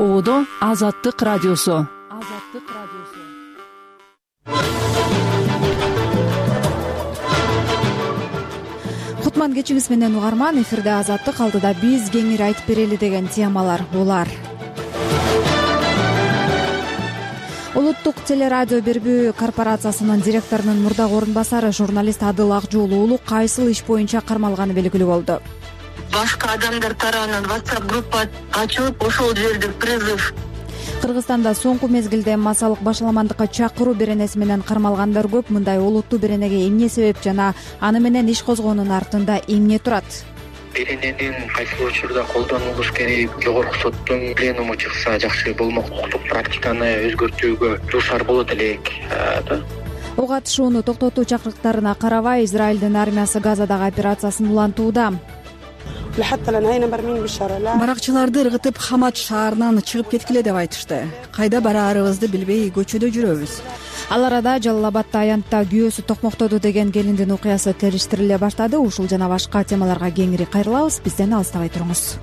Оодо Азаттык радиосу. Кутман кечиңиз менен угарман. Эфирде Азаттык, алдыда биз кеңири айтып берели деген темалар булар. Улуттук телерадио бербүү корпорациясынын директорунун мурдагы орун басары журналист Адыл Акжол уулу кайсыл иш боюнча кармалганы белгилүү болду. Башка адамдар тарабынан WhatsApp группа ачылып, ошол жерде призыв. Кыргызстанда соңку мезгилде массалык башаламандыкка чакыруу беренеси менен кармалгандар көп. Мындай олуттуу беренеге эмне себеп жана аны менен иш козгоонун артында эмне турат? Берененин кайсыл учурда колдонулуш керек, жогорку соттун пленуму чыкса жакшы болмок, укуктук практиканы өзгөртүүгө дуушар болот элек. Ок атышууну токтотуу чакырыктарына карабай, Израилдин армиясы Газадагы операциясын улантууда. Баракчыларды ыргытып, Хамат шаарынан чыгып кеткиле деп айтышты. Кайда бараарыбызды билбей көчөдө жүрөбүз. Ал арада Жалал-Абадда аянтта күйөөсү токмоктоду деген келиндин окуясы териштириле баштады. Ушул жана башка темаларга кеңири кайрылабыз. Бизден алыстабай туруңуз.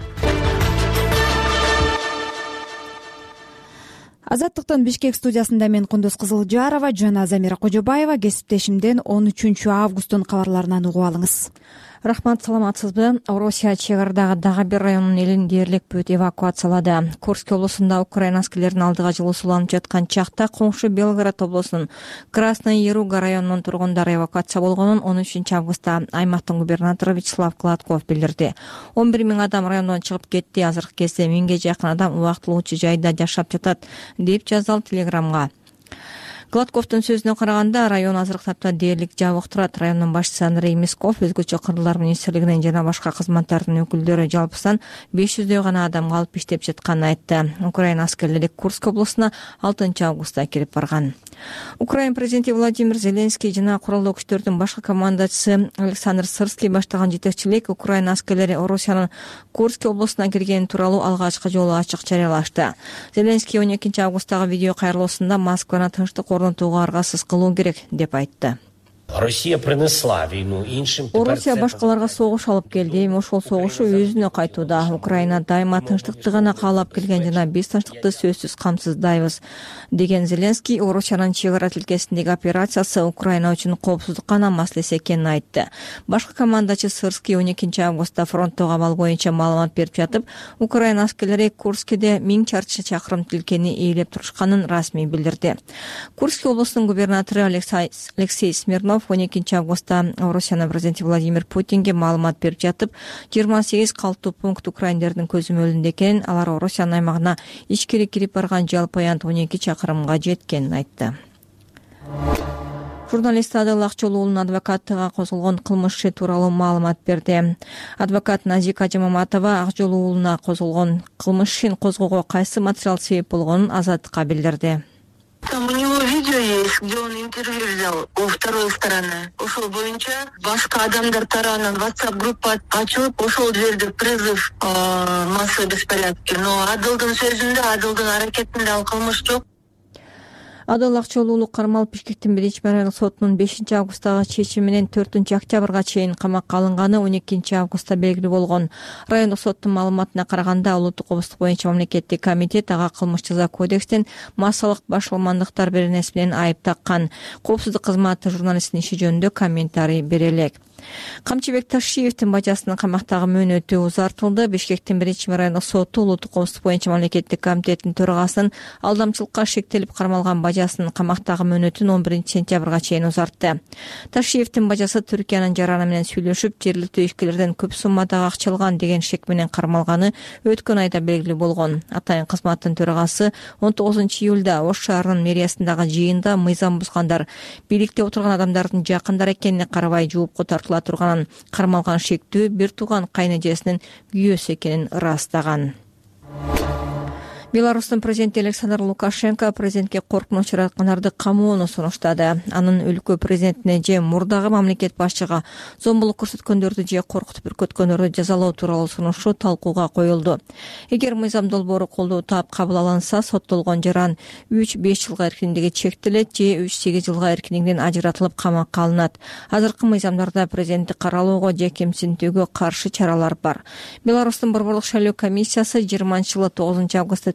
Азаттыктын Бишкек студиясында мен Кундуз Кызылжарова жана Замира Кожобаева. Кесиптешимден 13 августтун кабарларынан угуп алыңыз. Рахмат, саламатсызбы? Россия чек ардагы дагы бир районунун элин дээрлик бүт эвакуациялады. Курск облусунда Украина аскерлеринин алдыга жылуу суланып жаткан чакта коңшу Белгород облусунун Красная Яруга районунун тургундары эвакуация болгонун 13 августта аймактын губернатору Вячеслав Гладков билдирди. 11 000 адам райондон чыгып кетти. Азыркы кезде 1000ге жакын адам убактылуучу жайда жашап жатат, деп жазалды Телеграмга. Гладковдун сөзүнө караганда, район азыркы тапта дээрлик жабык турат. Райондун башчысы Андрей Мисков өзгөчө кырлар министрлигинин жана башка кызматтардын өкүлдөрү жалпысынан 500дөй гана адам калып иштеп жатканын айтты. Украина аскерлери Курск облусуна 6 августта кирип барган. Украина президенти Владимир Зеленский жана куралдуу күчтөрдүн башкы командачысы Александр Сырский баштаган жетекчилик Украина аскерлери Россиянын Курск облусуна киргени тууралуу алгачкы жолу ачык жарыялашты. Зеленский 12 августтагы видео кайрылуусунда Москваны тынчтык орнотууга аргасыз кылуу керек деп айтты. Россия принесла войну иншим. Россия башкаларга согуш алып келди. Эми ошол согушу өзүнө кайтууда. Украина дайыма тынчтыкты гана каалап келген жана биз тынчтыкты сөзсүз камсыздайбыз, деген Зеленский Россиянын чек ара тилкесиндеги операциясы Украина үчүн коопсуздук гана маселеси экенин айтты. Башкы командачы Сырский 12 августта фронттогу абал боюнча маалымат берип жатып, Украина аскерлери Курскеде 1000 чарчы чакырым тилкени ээлеп турушканын расмий билдирди. Курск облусунун губернатору Алексей Смирнов 12 августта Россиянын президенти Владимир Путинге маалымат берип жатып, 28 калктуу пункт украиндердин көзөмөлүндө экенин, алар Россиянын аймагына ичкери кирип барган жалпы аянт 12 чакырымга жеткенин айтты. Журналист Адыл Акжол уулунун адвокатыга козголгон кылмыш иши тууралуу маалымат берди. Адвокат Назика Жамаматова Акжол уулуна козголгон кылмыш ишин козгоого кайсы материал себеп болгонун Азаттыкка билдирди. Там у него видео есть, где он интервью взял у второй стороны. Ошол боюнча башка адамдар тарабынан WhatsApp группа ачылып, ошол жерде призыв массовый беспорядки. Но Адылдын сөзүндө, Адылдын аракетинде ал кылмыш жок. Адыл Акжол уулу кармалып Бишкектин 1-райондук сотунун 5 августтагы чечими менен 4 октябрга чейин камакка алынганы 12 августта белгилүү болгон. Райондук соттун маалыматына караганда, улуттук кооптук боюнча мамлекеттик комитет ага кылмыш жаза кодекстен массалык башаламандыктар беренеси менен айып таккан. Коопсуздук кызматы журналисттин иши жөнүндө комментарий бере элек. Камчыбек Ташиевдин бажасынын камактагы мөөнөтү узартылды. Бишкектин 1-райондук соту улуттук коопсуздук боюнча мамлекеттик комитеттин төрагасынын алдамчылыкка шектелип кармалган бажасынын камактагы мөөнөтүн 11 сентябрга чейин узартты. Ташиевдин бажасы Түркиянын жараны менен сүйлөшүп, жергиликтүү ишкерлерден көп суммадагы акча алган деген шек менен кармалганы өткөн айда белгилүү болгон. Атайын кызматтын төрагасы 19 июлда Ош шаарынын мэриясындагы жыйында мыйзам бузгандар бийликте отурган адамдардын жакындары экенине карабай жоопко тартыла турганын, кармалган шектүү бир тууган кайнэжесинин күйөөсү экенин ырастаган. Беларустун президенти Александр Лукашенко президентке коркунуч жараткандарды камоону сунуштады. Анын өлкө президентине же мурдагы мамлекет башчыга зомбулук көрсөткөндөрдү же коркутуп бүркөткөндөрдү жазалоо тууралуу сунушу талкууга коюлду. Эгер мыйзам долбоору колдоо таап кабыл алынса, соттолгон жаран 3-5 жылга эркиндиги чектелет же 3-8 жылга эркиндигинен ажыратылып камакка алынат. Азыркы мыйзамдарда президентти каралоого же кемсинтүүгө каршы чаралар бар. Беларустун борборлук шайлоо комиссиясы 20-жылы 9 августта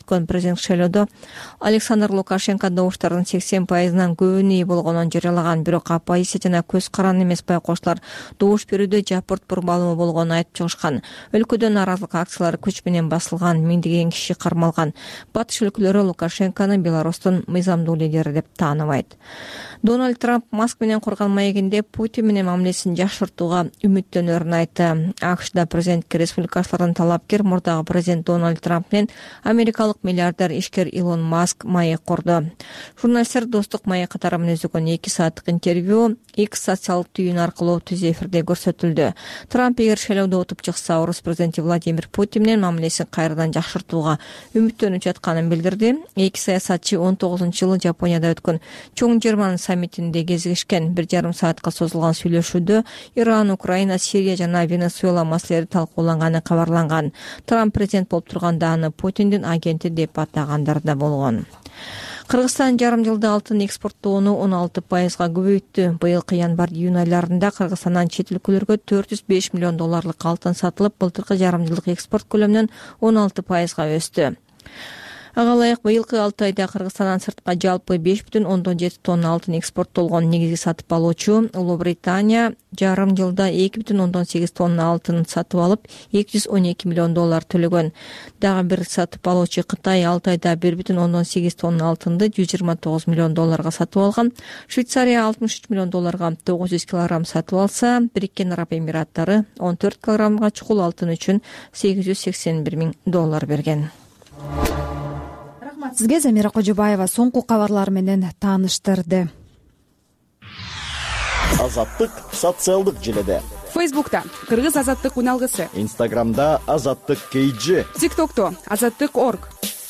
өткөн президент шайлоодо Александр Лукашенко добуштардын 80%-нан көбүнө ээ болгонун жарыялаган, бирок оппозиция жана көз каран эмес байкоочулар добуш берүүдө жапырт бурмалуу болгонун айтып чыгышкан. Өлкөдө нааразылык акциялары күч менен басылган, миңдеген киши кармалган. Батыш өлкөлөрү Лукашенкону Беларустун мыйзамдуу лидери деп тааныбайт. Дональд Трамп Маск менен курган маегинде Путин менен мамилесин жакшыртууга үмүттөнөрүн айтты. АКШда президентке республикачылардын талапкер мурдагы президент Дональд Трамп менен америкалык миллиардер ишкер Илон Маск маек курду. Журналисттер достук маек катары мүнөздөгөн 2 сааттык интервью X социалдык түйүн аркылуу түз эфирде көрсөтүлдү. Трамп эгер шайлоодо утуп чыкса, орус президенти Владимир Путин менен мамилесин кайрадан жакшыртууга үмүттөнүп жатканын билдирди. Эки саясатчы 19-жылы Жапонияда өткөн чоң Жерман саммитинде кезигишкен. 1,5 саатка созулган сүйлөшүүдө Иран, Украина, Сирия жана Венесуэла маселелери талкууланганы кабарланган. Трамп президент болуп турганда аны Путиндин агенти деп атагандар да болгон. Кыргызстан жарым жылда алтын экспорттоону 16%га көбөйттү. Быйылкы январь-июнь айларында Кыргызстандан чет өлкөлөргө 405 миллион долларлык алтын сатылып, былтыркы жарым жылдык экспорт көлөмүнөн 16%га өстү. Ага ылайык быйылкы 6 айда Кыргызстандан сыртка жалпы 5,7 тонна алтын экспорттолгон. Негизги сатып алуучу Улуу Британия жарым жылда 2,8 тонна алтын сатып алып, 212 миллион доллар төлөгөн. Дагы бир сатып алуучу Кытай 6 айда 1,8 тонна алтынды 129 миллион долларга сатып алган. Швейцария 63 миллион долларга 900 килограмм сатып алса, Бириккен Араб Эмираттары 14 килограммга чукул алтын үчүн 881 миң доллар берген. Сизге Замира Кожобаева соңку кабарлар менен тааныштырды. Азаттык социалдык желеде. Фейсбукта Кыргыз азаттык уналгысы. Инстаграмда Азаттык KG. ТикТокто Азаттык.org.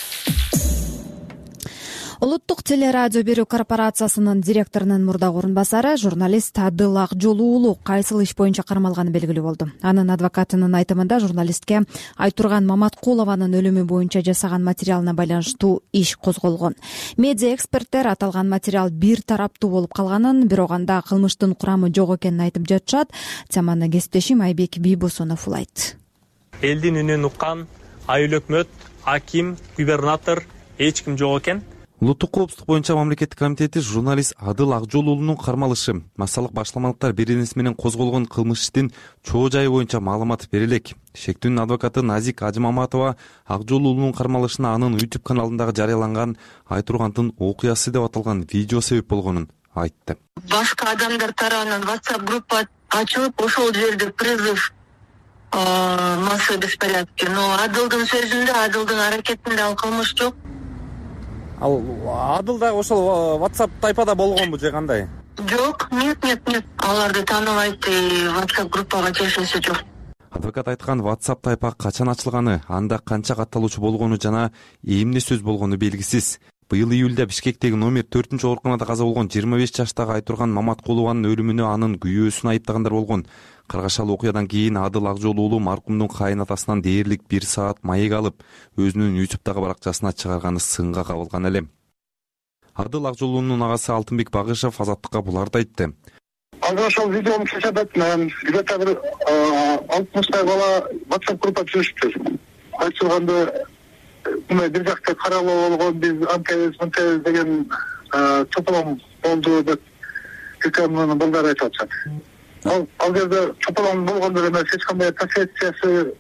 Улуттук телерадио берүү корпорациясынын директорунун мурдагы орун басары журналист Адыл Акжол уулу кайсыл иш боюнча кармалганы белгилүү болду. Анын адвокатынын айтымында журналистке Айтурган Маматкулованын өлүмү боюнча жасаган материалына байланыштуу иш козголгон. Медиа эксперттер аталган материал бир тараптуу болуп калганын, бирок анда кылмыштын курамы жок экенин айтып жатышат. Теманы кесиптешим Айбек Бийбосунов улайт. Элдин үнүн уккан айыл өкмөт, аким, губернатор эч ким жок экен. Улуттук коопсуздук боюнча мамлекеттик комитети журналист Адыл Акжол уулунун кармалышы, массалык башаламалыктар беренеси менен козголгон кылмыш иштин чоо жайы боюнча маалымат бере элек. Шектүүнүн адвокаты Назик Ажымаматова Акжол уулунун кармалышына анын YouTube каналындагы жарыяланган Айтургандын окуясы деп аталган видео себеп болгонун айтты. Башка адамдар тарабынан WhatsApp группа ачылып, ошол жерде призыв массовый беспорядки. Но Адылдын сөзүндө, Адылдын аракетинде ал кылмыш жок. Ал Адыл да ошол WhatsApp тайпада болгонбу же кандай? Жок, нет. Аларды тааныбайт, WhatsApp группага чечилсе жок. Адвокат айткан WhatsApp тайпа качан ачылганы, анда канча катталуучу болгону жана эмне сөз болгону белгисиз. Быйыл июлда Бишкектеги номер 4-ооруканада каза болгон 25 жаштагы Айтурган Маматкулованын өлүмүнө анын күйөөсүн айыптагандар болгон. Кыргашал окуядан кийин Адыл Акжол уулу маркумдун кайнатасынан дээрлик 1 саат маек алып, өзүнүн YouTube'дагы баракчасына чыгарганы сынга кабылган эле. Адыл Акжол уулунун агасы Алтынбек Багышев Азаттыкка буларды айтты. Азыр ошол видеону чечет мен где-то бир 60 бала WhatsApp группа түзүштү. Айтылганды бир жакта каралуу болгон, биз антебиз деген тополом болду деп экономнун балдары айтып атышат. Ал жерде тополом болгондор эмес, эч кандай позициясы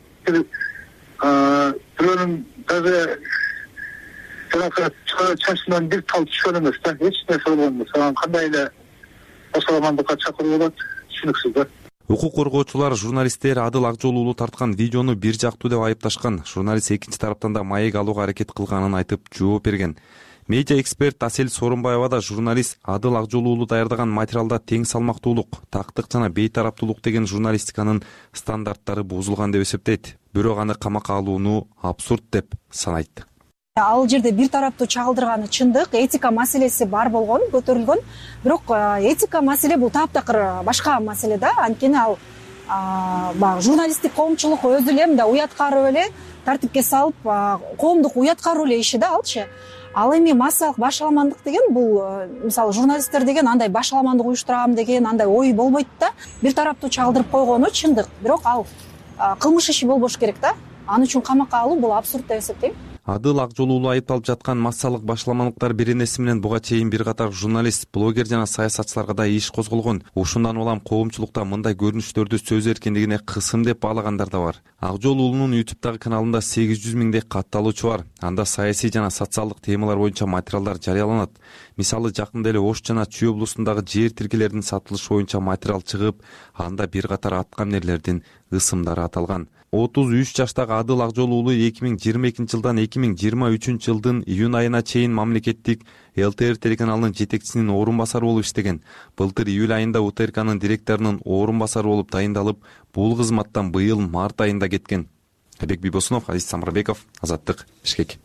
бирөөнүн даже жанагы чачынан бир тал түшкөн эмес да, эч нерсе болгон эмес. Кандай эле осаламандыкка чакыруу болот, түшүнүксүз да. Укук коргоочулар журналисттер Адыл Акжол уулу тарткан видеону бир жактуу деп айыпташкан. Журналист экинчи тараптан да маек алууга аракет кылганын айтып жооп берген. Медиа эксперт Асель Сооронбаева да журналист Адыл Акжол уулу даярдаган материалда тең салмактуулук, тактык жана бейтараптуулук деген журналистиканын стандарттары бузулган деп эсептейт. Бирок аны камакка алууну абсурд деп санайт. Ал жерде бир тараптуу чагылдырганы чындык, этика маселеси бар болгон, көтөрүлгөн. Бирок этика маселе бул таптакыр башка маселе да. Анткени ал журналисттик коомчулук өзү эле мындай уяткарып эле тартипке салып, коомдук уяткаруу эле иши да алчы. Ал эми массалык башаламандык деген бул, мисалы журналисттер деген андай башаламандык уюштурам деген андай ой болбойт да. Бир тараптуу чагылдырып койгону чындык, бирок ал кылмыш иши болбош керек да. Аны үчүн камакка алуу бул абсурд деп эсептейм. Адыл Акжол уулу айыпталып жаткан массалык башаламалыктар беренеси менен буга чейин бир катар журналист, блогер жана саясатчыларга да иш козголгон. Ушундан улам коомчулукта мындай көрүнүштөрдү сөз эркиндигине кысым деп баалагандар да бар. Акжол уулунун YouTube'дагы каналында 800 миңдей катталуучу бар. Анда саясий жана социалдык темалар боюнча материалдар жарыяланат. Мисалы, жакында эле Ош жана Чүй облусундагы жер тилкелердин сатылышы боюнча материал чыгып, анда бир катар аткамнерлердин ысымдары аталган. 33 жаштагы Адыл Акжол уулу 2022 жылдан 2023 жылдын июнь айына чейин мамлекеттик ЛТР телеканалынын жетекчисинин орун басары болуп иштеген. Былтыр июль айында УТРКнын директорунун орун басары болуп дайындалып, бул кызматтан быйыл март айында кеткен. Айбек Бибосунов, Азиз Самырбеков, Азаттык, Бишкек.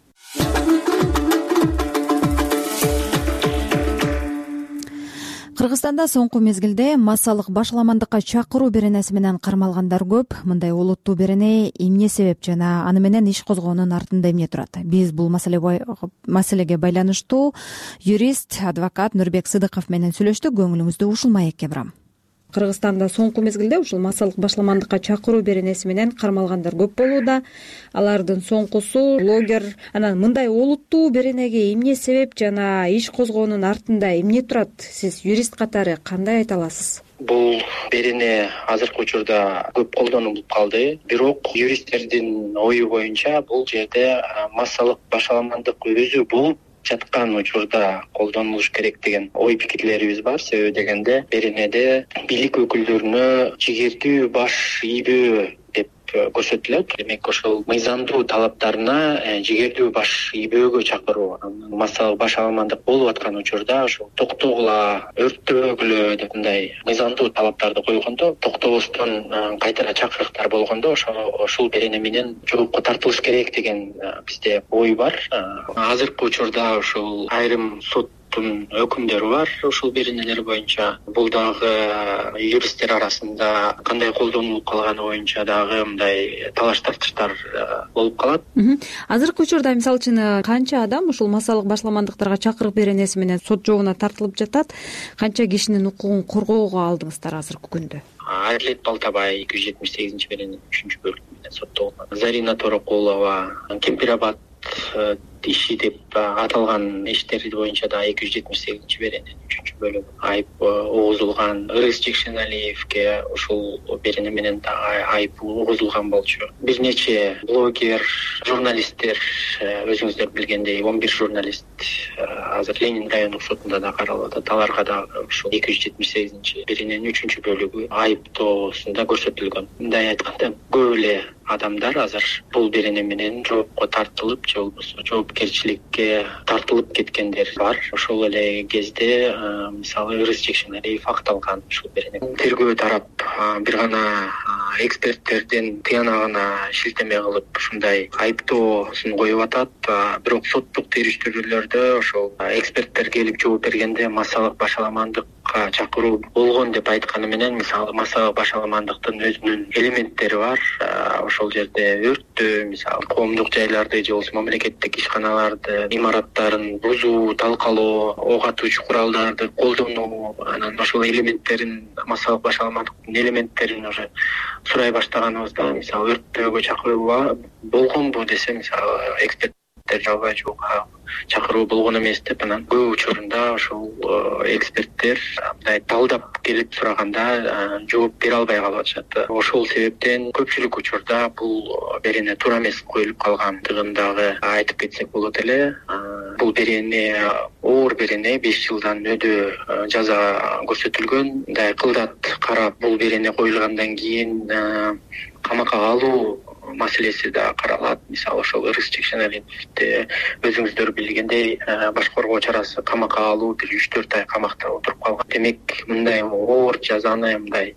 Кыргызстанда соңку мезгилде массалык башаламандыкка чакыруу беренеси менен кармалгандар көп. Мындай олуттуу берене эмне себеп жана аны менен иш козгоонун артында эмне турат? Биз бул маселеге байланыштуу юрист, адвокат Нурбек Сыдыков менен сүйлөштүк. Көңүлүңүздү ушул маекке бурам. Кыргызстанда соңку мезгилде ушул массалык башаламандыкка чакыруу беренеси менен кармалгандар көп болууда. Алардын соңкусу блогер. Анан мындай олуттуу беренеге эмне себеп жана иш козгоонун артында эмне турат? Сиз юрист катары кандай айта аласыз? Бул берене азыркы учурда көп колдонулуп калды. Бирок юристтердин ою боюнча бул жерде массалык башаламандык өзү болуп жаткан учурда колдонулуш керек деген ой пикирлерибиз бар. Себеби дегенде беренеде бийлик өкүлдөрүнө жигердүү баш ийбөө деп көрсөтүлөт. Демек ошол мыйзамдуу талаптарына жигердүү баш ийбөөгө чакыруу. Массалык башаламандык болуп аткан учурда ошол токтогула, өрттөбөгүлө деп мындай мыйзамдуу талаптарды койгондо, токтобостон кайтара чакырыктар болгондо ошол берене менен жоопко тартылыш керек деген бизде ой бар. Азыркы учурда ошол айрым өкүмдөрү бар ушул беренелер боюнча. Бул дагы юристтер арасында кандай колдонулуп калганы боюнча дагы мындай талаш тартыштар болуп калат. Азыркы учурда мисалы үчүн канча адам ушул массалык башаламандыктарга чакырык беренеси менен сот жообуна тартылып жатат? Канча кишинин укугун коргоого алдыңыздар азыркы күндө? Адилет Балтабай 278 берененин 3 бөлүгү менен соттолгон. Зарина Торокулова, Кемпирабад иши деп аталган иштери боюнча да 278 берененин 3 бөлүгү айып угузулган. Ырыс Жекшеналиевке ушул берене менен да айып угузулган болчу. Бир нече блогер, журналисттер, өзүңүздөр билгендей 11 журналист азыр Ленин райондук сотунда да каралып атат. Аларга да ушул 278 берененин 3 бөлүгү айыптоосунда көрсөтүлгөн. Мындай айтканда көп эле адамдар азыр бул берене менен жоопко тартылып, же болбосо жоопкерчиликке тартылып кеткендер бар. Ошол эле кезде мисалы Ырыс Жекшеналиев акталган ушул берене. Тергөө тарап бир гана эксперттердин тыянагына шилтеме кылып ушундай айыптоосун коюп атат. Бирок соттук териштирүүлөрдө ошол эксперттер келип жооп бергенде массалык башаламандыкка чакыруу болгон деп айтканы менен, мисалы массалык башаламандыктын өзүнүн элементтери бар. Ошол жерде өрттөө, мисалы коомдук жайларды же болбосо мамлекеттик ишканаларды, имараттарын бузуу, талкалоо, ок атуучу куралдарды колдонуу, анан ошол элементтерин, массалык башаламандыктын элементтерин уже сурай баштаганыбызда, мисалы өрттөөгө чакыруу болгонбу десе, мисалы эксперттер жалпай жоопко чакыруу болгон эмес деп, анан көп учурунда ошол эксперттер мындай талдап келип сураганда жооп бере албай калып атышат. Ошол себептен көпчүлүк учурда бул берене туура эмес коюлуп калгандыгын дагы айтып кетсек болот эле. Бул берене оор берене 5 жылдан өдөө жаза көрсөтүлгөн. Мындай кылдат карап бул берене коюлгандан кийин камакка алуу маселеси да каралат. Мисалы ошол Ырыс Жекшеналиевди өзүңүздөр билгендей баш коргоо чарасы камакка алуу, бир 3-4 ай камакта отуруп калган. Демек мындай оор жазаны мындай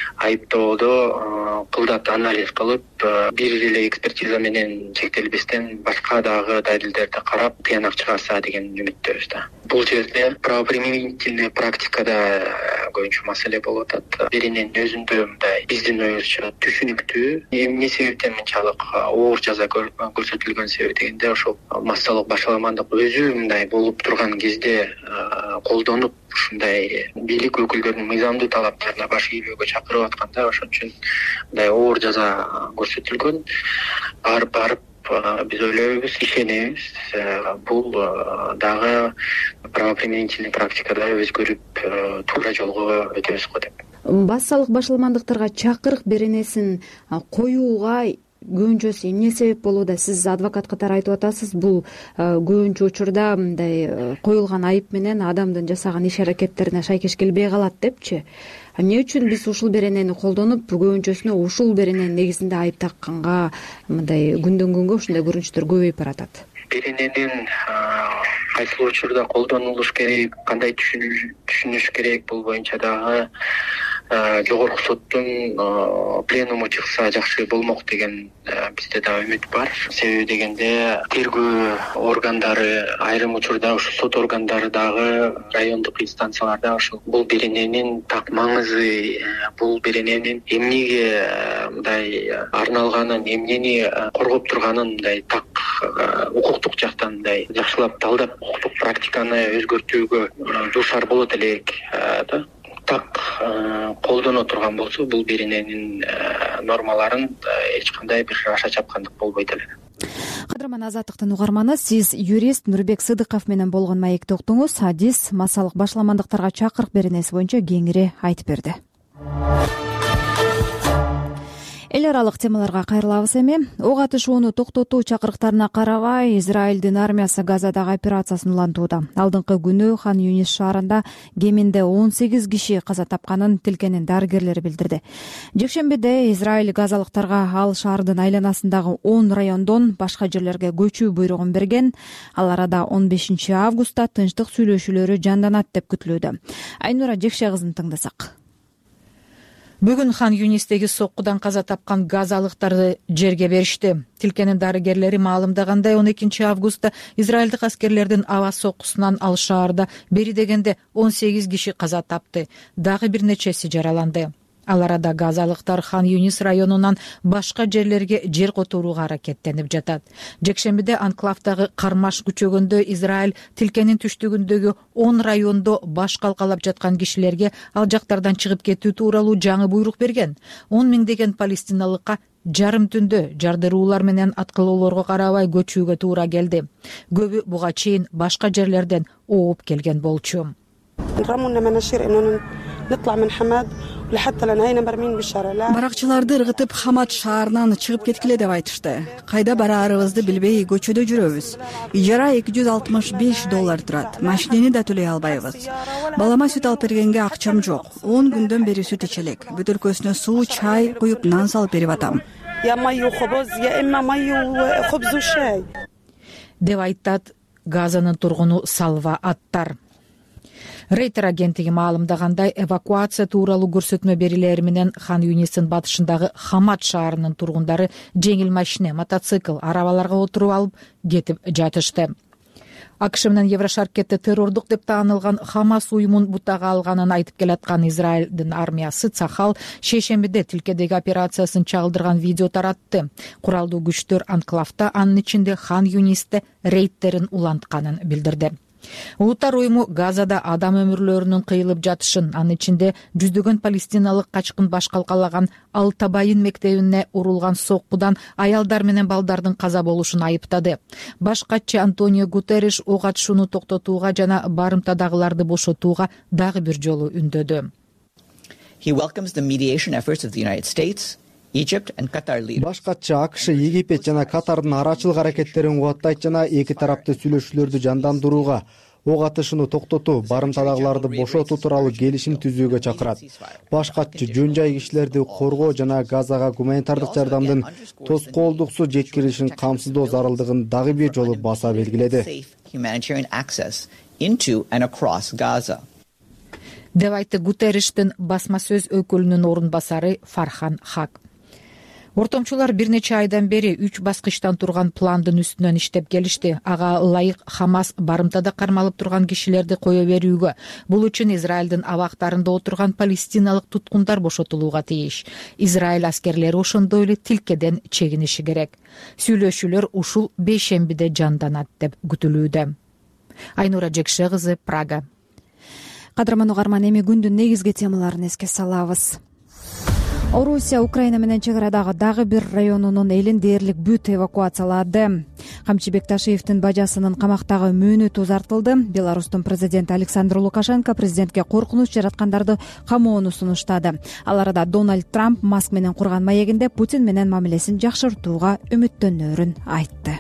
айыптоодо кылдат анализ кылып, бир эле экспертиза менен чектелбестен башка дагы далилдерди карап тыянак чыгарса деген үмүттөбүз да. Бул жерде правоприменительный практикада көбүнчө маселе болуп атат. Берененин өзүндө мындай биздин оюбузча түшүнүктүү. Эмне себептен мынчалык оор жаза көрсөтүлгөн себеби дегенде, ошол массалык башаламандык өзү мындай болуп турган кезде колдонуп ушундай бийлик өкүлдөрүнүн мыйзамдуу талаптарына баш ийбөөгө чакырып атканда, ошон үчүн мындай оор жаза көрсөтүлгөн. Барып биз ойлойбуз, ишенебиз. Бул дагы правоприменительный практикада өзгөрүп туура жолго өтөбүз го деп. Бассалык башаламандыктарга чакырык беренесин коюуга көбүнчөсү эмне себеп болууда? Сиз адвокат катары айтып атасыз, бул көбүнчө учурда мындай коюлган айып менен адамдын жасаган иш аракеттерине шайкеш келбей калат депчи. Эмне үчүн биз ушул беренени колдонуп, көбүнчөсүнө ушул берененин негизинде айып такканга мындай күндөн күнгө ушундай көрүнүштөр көбөйүп баратат? Берененин кайсыл учурда колдонулуш керек, кандай түшүнүш керек, бул боюнча дагы жогорку соттун пленуму чыкса жакшы болмок деген бизде да үмүт бар. Себеби дегенде тергөө органдары, айрым учурда ушул сот органдары дагы райондук инстанцияларда ушул бул берененин так маңызы, бул берененин эмнеге мындай арналганын, эмнени коргоп турганын мындай так укуктук жактан мындай жакшылап талдап укуктук практиканы өзгөртүүгө дуушар болот элек да. Так колдоно турган болсо, бул берененин нормаларын эч кандай бир аша чапкандык болбойт эле. Кадырман Азаттыктын угарманы, сиз юрист Нурбек Сыдыков менен болгон маекти уктуңуз. Адис массалык башаламандыктарга чакырык беренеси боюнча кеңири айтып берди. Эл аралык темаларга кайрылабыз эми. Ок атышууну токтотуу чакырыктарына карабай, Израилдин армиясы Газадагы операциясын улантууда. Алдыңкы күнү Хан Юнис шаарында кеминде 18 киши каза тапканын тилкенин дарыгерлери билдирди. Жекшембиде Израиль газалыктарга ал шаардын айланасындагы 10 райондон башка жерлерге көчүү буйругун берген. Ал арада 15 августта тынчтык сүйлөшүүлөрү жанданат деп күтүлүүдө. Айнура Жекше кызын тыңдасак. Бүгүн Хан Юнистеги соккудан каза тапкан газалыктарды жерге беришти. Тилкенин дарыгерлери маалымдагандай 12 августта израилдик аскерлердин аба соккусунан ал шаарда бери дегенде 18 киши каза тапты. Дагы бир нечеси жараланды. Ал арада газалыктар Хан Юнис районунан башка жерлерге жер которууга аракеттенип жатат. Жекшембиде анклавдагы кармаш күчөгөндө Израиль тилкенин түштүгүндөгү 10 райондо баш калкалап жаткан кишилерге ал жактардан чыгып кетүү тууралуу жаңы буйрук берген. 10 миңдеген палестиналыкка жарым түндө жардыруулар менен аткылоолорго карабай көчүүгө туура келди. Көбү буга чейин башка жерлерден ооп келген болчу. Баракчыларды ыргытып Хамад шаарынан чыгып кеткиле деп айтышты. Кайда бараарыбызды билбей көчөдө жүрөбүз. Ижара $265 турат. Машинени да төлөй албайбыз. Балама сүт алып бергенге акчам жок. 10 күндөн бери сүт ич элек. Бөтөлкөсүнө суу, чай куюп нан салып берип атам. Деп айтат Газанын тургуну Салва Аттар. Рейтер агенттиги маалымдагандай, эвакуация тууралуу көрсөтмө берилери менен Хан Юнистин батышындагы Хамад шаарынын тургундары жеңил машина, мотоцикл, арабаларга отуруп алып кетип жатышты. АКШ менен Еврошаркетте террордук деп таанылган Хамас уюмун бутага алганын айтып келаткан Израилдин армиясы Цахал шейшембиде тилкедеги операциясын чагылдырган видео таратты. Куралдуу күчтөр анклавда, анын ичинде Хан Юнисте рейдтерин улантканын билдирди. Улуттар уюму Газада адам өмүрлөрүнүн кыйылып жатышын, анын ичинде жүздөгөн палестиналык качкын баш калкалаган Ал-Табайын мектебине урулган соккудан аялдар менен балдардын каза болушун айыптады. Баш катчы Антонио Гутерриш ок атышууну токтотууга жана барымтадагыларды бошотууга дагы бир жолу үндөдү. He welcomes the mediation efforts of the United States, Egypt and Qatar leaders. Баш катчы АКШ, Египет жана Катардын арачылык аракеттерин кубаттайт жана эки тарапты сүйлөшүүлөрдү жандандырууга, ок атышууну токтотуу, барымтадагыларды бошотуу тууралуу келишим түзүүгө чакырат. Баш катчы жөн жай кишилерди коргоо жана Газага гуманитардык жардамдын тоскоолдуксуз жеткирилишин камсыздоо зарылдыгын дагы бир жолу баса белгиледи. Humanitarian access into and across Gaza. Деп айтты Гутерриштин басма сөз өкүлүнүн орун басары Фархан Хак. Ортомчулар бир нече айдан бери 3 баскычтан турган пландын үстүнөн иштеп келишти. Ага ылайык Хамас барымтада кармалып турган кишилерди кое берүүгө, бул үчүн Израилдин абактарында отурган палестиналык туткундар бошотулууга тийиш. Израиль аскерлери ошондой эле тилкеден чегиниши керек. Сүйлөшүүлөр ушул бейшембиде жанданат деп күтүлүүдө. Айнура Жекше кызы, Прага. Кадырман угарман, эми күндүн негизги темаларын эске салабыз. Орусия Украина менен чек арадагы дагы бир районунун элин дээрлик бүт эвакуациялады. Камчыбек Ташиевдин бажасынын камактагы мөөнөтү узартылды. Беларустун президенти Александр Лукашенко президентке коркунуч жараткандарды камоону сунуштады. Ал арада Дональд Трамп Маск менен курган маегинде Путин менен мамилесин жакшыртууга үмүттөнөрүн айтты.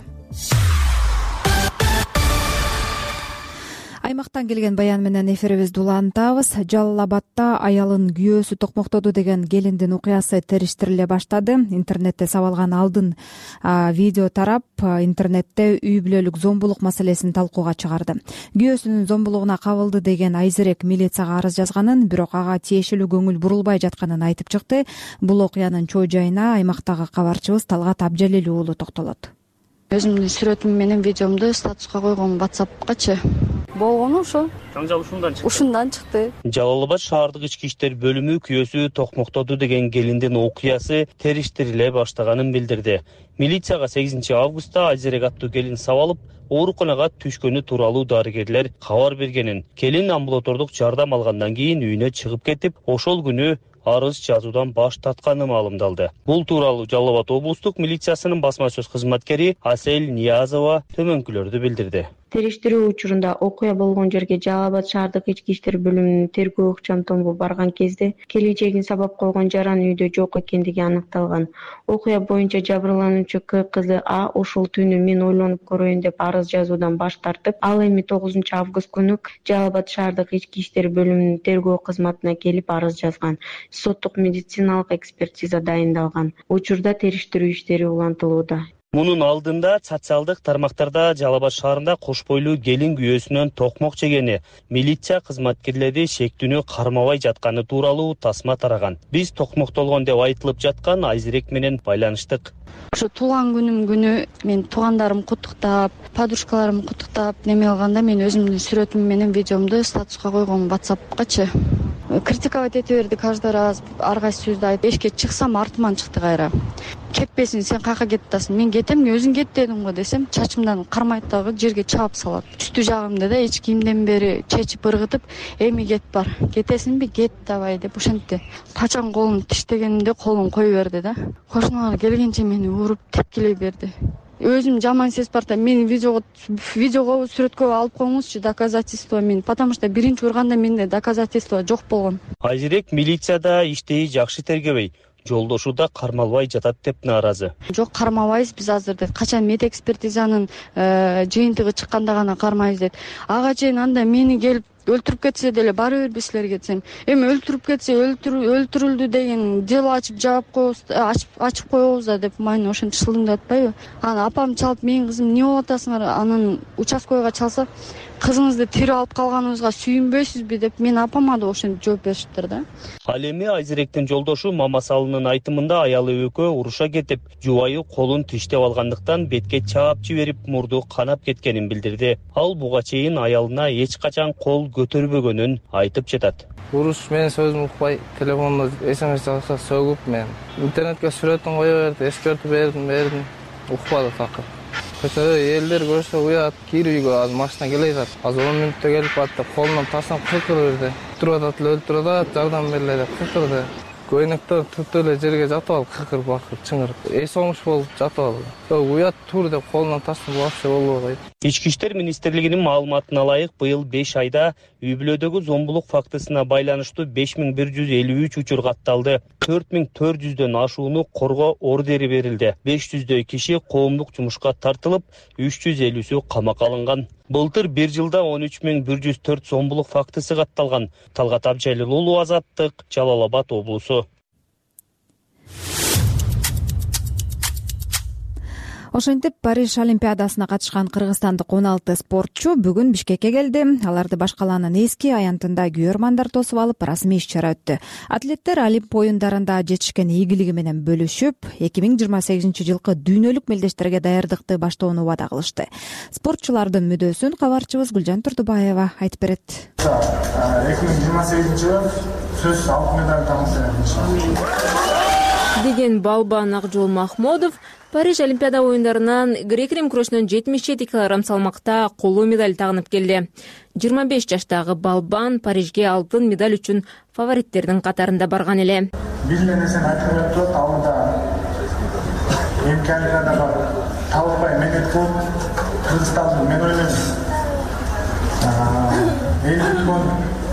Аймактан келген баян менен эфирибизди улантабыз. Жалал Абадта аялын күйөөсү токмоктоду деген келиндин окуясы териштириле баштады. Интернетте сабалган алдын видео тарап, интернетте үй бүлөлүк зомбулук маселесин талкууга чыгарды. Күйөөсүнүн зомбулугуна кабылды деген Айзерек милицияга арыз жазганын, бирок ага тиешелүү көңүл бурулбай жатканын айтып чыкты. Бул окуянын чоо жайына аймактагы кабарчыбыз Талгат Абжалил уулу токтолот. Өзүмдүн сүрөтүм менен видеомду статуска койгом WhatsApp'качы. Болгону ошо. Жаңжал ушундан чыкты. Ушундан чыкты. Жалал Абад шаардык ички иштер бөлүмү күйөөсү токмоктоду деген келиндин окуясы териштириле баштаганын билдирди. Милицияга 8 августта Айзерек аттуу келин сабалып, ооруканага түшкөнү тууралуу дарыгерлер кабар бергенин, келин амбулатордук жардам алгандан кийин үйүнө чыгып кетип, ошол күнү арыз жазуудан баш тартканы маалымдалды. Бул тууралуу Жалал Абад облустук милициясынын басма сөз кызматкери Асель Ниязова төмөнкүлөрдү билдирди. Териштирүү учурунда окуя болгон жерге Жалал Абад шаардык ички иштер бөлүмүнүн тергөө ыкчам тобу барган кезде келечегин сабап койгон жаран үйдө жок экендиги аныкталган. Окуя боюнча жабырлануучу ККЗА ошол түнү мен ойлонуп көрөйүн деп арыз жазуудан баш тартып, ал эми 9 август күнү Жалал Абад шаардык ички иштер бөлүмүнүн тергөө кызматына келип арыз жазган. Соттук медициналык экспертиза дайындалган. Учурда териштирүү иштери улантылууда. Мунун алдында социалдык тармактарда Жалал Абад шаарында кош бойлуу келин күйөөсүнөн токмок жегени, милиция кызматкерлери шектүүнү кармабай жатканы тууралуу тасма тараган. Биз токмоктолгон деп айтылып жаткан Айзерек менен байланыштык. Ошо туулган күнүм күнү мен туугандарым куттуктап, подружкаларым куттуктап неме алганда мен өзүмдүн сүрөтүм менен видеомду статуска койгом WhatsApp'качы. Критиковать эте берди каждый раз, ар кайсы сөздү айтып, эшикке чыксам артыман чыкты кайра. Кетпесин, сен каяка кетип атасың? Мен кетем, өзүң кет дедим го десем, чачымдан кармайт дагы жерге чаап салат. Үстү жагымды да эч кимден бери чечип ыргытып, эми кет бар. Кетесиңби? Кет давай деп ошентти. Качан колун тиштегенимде колун кое берди да. Кошуналар келгенче мени уруп тепкилей берди. Өзүм жаман сезип бартам. Мени видеого сүрөткө алып коюңузчу, доказательство мен, потому что биринчи урганда менде доказательство жок болгон. Айзерек милицияда иштей жакшы тергебей, жолдошу да кармалбай жатат деп нааразы. Жок, кармабайбыз биз азыр дейт. Качан медэкспертизанын жыйынтыгы чыкканда гана кармайбыз дейт. Ага чейин анда мени келип өлтүрүп кетсе деле баары бир биз силерге кетсем. Эми өлтүрүп кетсе өлтүрүлдү деген дело ачып жаап коебуз, ачып коебуз да деп мани ошентип шылыңдап атпайбы? Аны апам чалып, менин кызым эмне болуп атасыңар? Анан участкойго чалса, кызыңызды тирүү алып калганыбызга сүйүнбөйсүзбү деп мен апама да ошентип жооп беришиптир да. Ал эми Айзеректин жолдошу Мамасалынын айтымында аялы экөө уруша кетип, жубайы колун тиштеп алгандыктан бетке чаап жиберип мурду канап кеткенин билдирди. Ал буга чейин аялына эч качан кол көтөрбөгөнүн айтып жатат. Уруш менин сөзүмдү укпай, телефонду SMS жазса сөгүп, мен интернетке сүрөтүн кое берди, эскертип бердим, укпады такыр. Көчөдө элдер көрсө уят, кирүүгө азыр машина келе жатат. Азыр 10 мүнөттө келип атты, колунан таштап кыркырып берди. Туруп атат, өлтүрүп атат, жардам бергиле деп кыркырды. Көйнөктөр түптө эле жерге жатып алып, кыркырып бакырып, чыңырып. Эс оңуш болуп жатып алды. Уят тур деп колунан таштап вообще болбой. Ички иштер министрлигинин маалыматына ылайык, быйыл 5 айда үй бүлөдөгү зомбулук фактысына байланыштуу 5153 учур катталды. 4400дөн ашууну коргоо ордери берилди. 500дөй киши коомдук жумушка тартылып, 350сү камакка алынган. Былтыр бир жылда 13104 зомбулук фактысы катталган. Талгат Абжалил уулу, Азаттык, Жалал Абад облусу. Ошентип Париж Олимпиадасына катышкан кыргызстандык 16 спортчу бүгүн Бишкекке келди. Аларды баш калаанын эски аянтында күйөрмандар тосуп алып, расмий иш-чара өттү. Атлеттер Олимп оюндарында жетишкен ийгилиги менен бөлүшүп, 2028-жылкы дүйнөлүк мелдештерге даярдыкты баштоону убада кылышты. Спортчулардын мүдөөсүн кабарчыбыз Гүлжан Турдубаева айтып берет. 2028-жылы сөз алтын медаль тамактанат деген Балбан Акжол Махмодов Париж Олимпиада оюндарынан грек-рим күрөшүнөн 77 кг салмакта коло медаль тагынып келди. 25 жаштагы Балбан Парижге алтын медаль үчүн фавориттердин катарында барган эле. бир эле нерсени айткым келип турат. Ал да эмки олимпиадага табылбай мегет болуп, Кыргызстанды мен ойлойм эл күткөн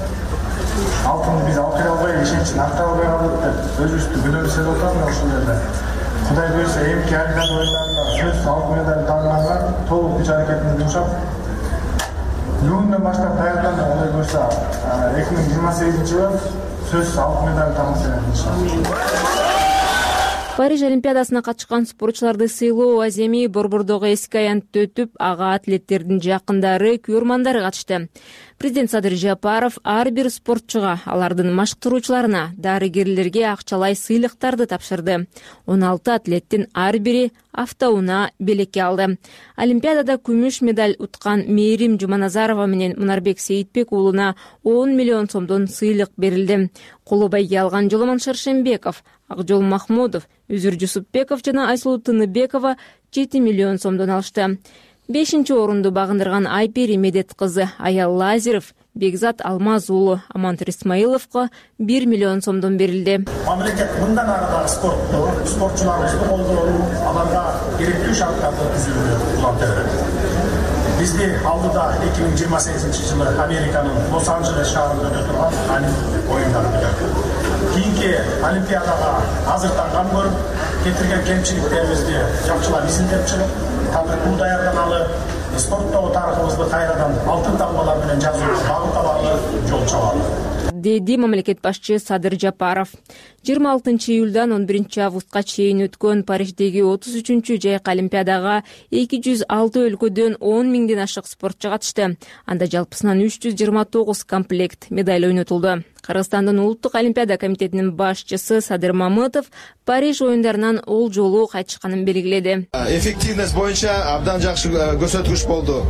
алтынды биз алып келе албай, ишеничин арта албай калдык деп өзүбүздү күнөөбүз сезип атам ошол жерде. Кудай буйрса эмки олимпиада оюндарында сөзсүз алтын медаль тааныганга толук күч аракетимди жумшап, бүгүндөн баштап даярданып, Кудай буйрса 2028-жылы сөзсүз алтын медаль тамак. Париж олимпиадасына катышкан спортчуларды сыйлоо аземи Борбордогу эски аянтта өтүп, ага атлеттердин жакындары, көрмандары катышты. Президент Садыр Жапаров ар бир спортчуга, алардын машыктыруучуларына, дарыгерлерге акчалай сыйлыктарды тапшырды. 16 атлеттин ар бири автоунаа белекке алды. Олимпиадада күмүш медаль уткан Мээрим Жуманазарова менен Мунарбек Сейитбек уулуна 10 миллион сомдон сыйлык берилди. Колу байге алган Жоломон Шаршембеков, Акжол Махмудов, Үзүр Жусупбеков жана Айсулуу Тыныбекова 7 миллион сомдон алышты. 5-чи орунду багындырган Айпери Медет кызы Аял Лазеров, Бекзат Алмаз уулу Амантур Исмаиловго 1 миллион сомдон берилди. Мамлекет мындан ары дагы спортчуларыбызды колдоо, аларга керектүү шарттарды түзүүгө улант берет. Бизди алдыда 2028-жылы Американын Лос-Анджелес шаарында өтө турган Олимпиада оюндары күтөт. Кийинки Олимпиадага азыртанган көрүп, кетирген кемчиликтерибизди жакшылап изилдеп чыгып, бул даярданалы спорттогу тарыхыбызды кайрадан алтын тамгалар менен жазууга багыт алалы, жол чабалы, деди мамлекет башчы Садыр Жапаров. 26 июлдан 11 августка чейин өткөн Париждеги 33-чү жайкы олимпиадага 206 өлкөдөн 10 миңден ашык спортчу катышты. Анда жалпысынан 329 комплект медаль ойнотулду. Кыргызстандын улуттук олимпиада комитетинин башчысы Садыр Мамытов Париж оюндарынан ол жолу кайтышканын белгиледи. Эффективность боюнча абдан жакшы көрсөткүч болду.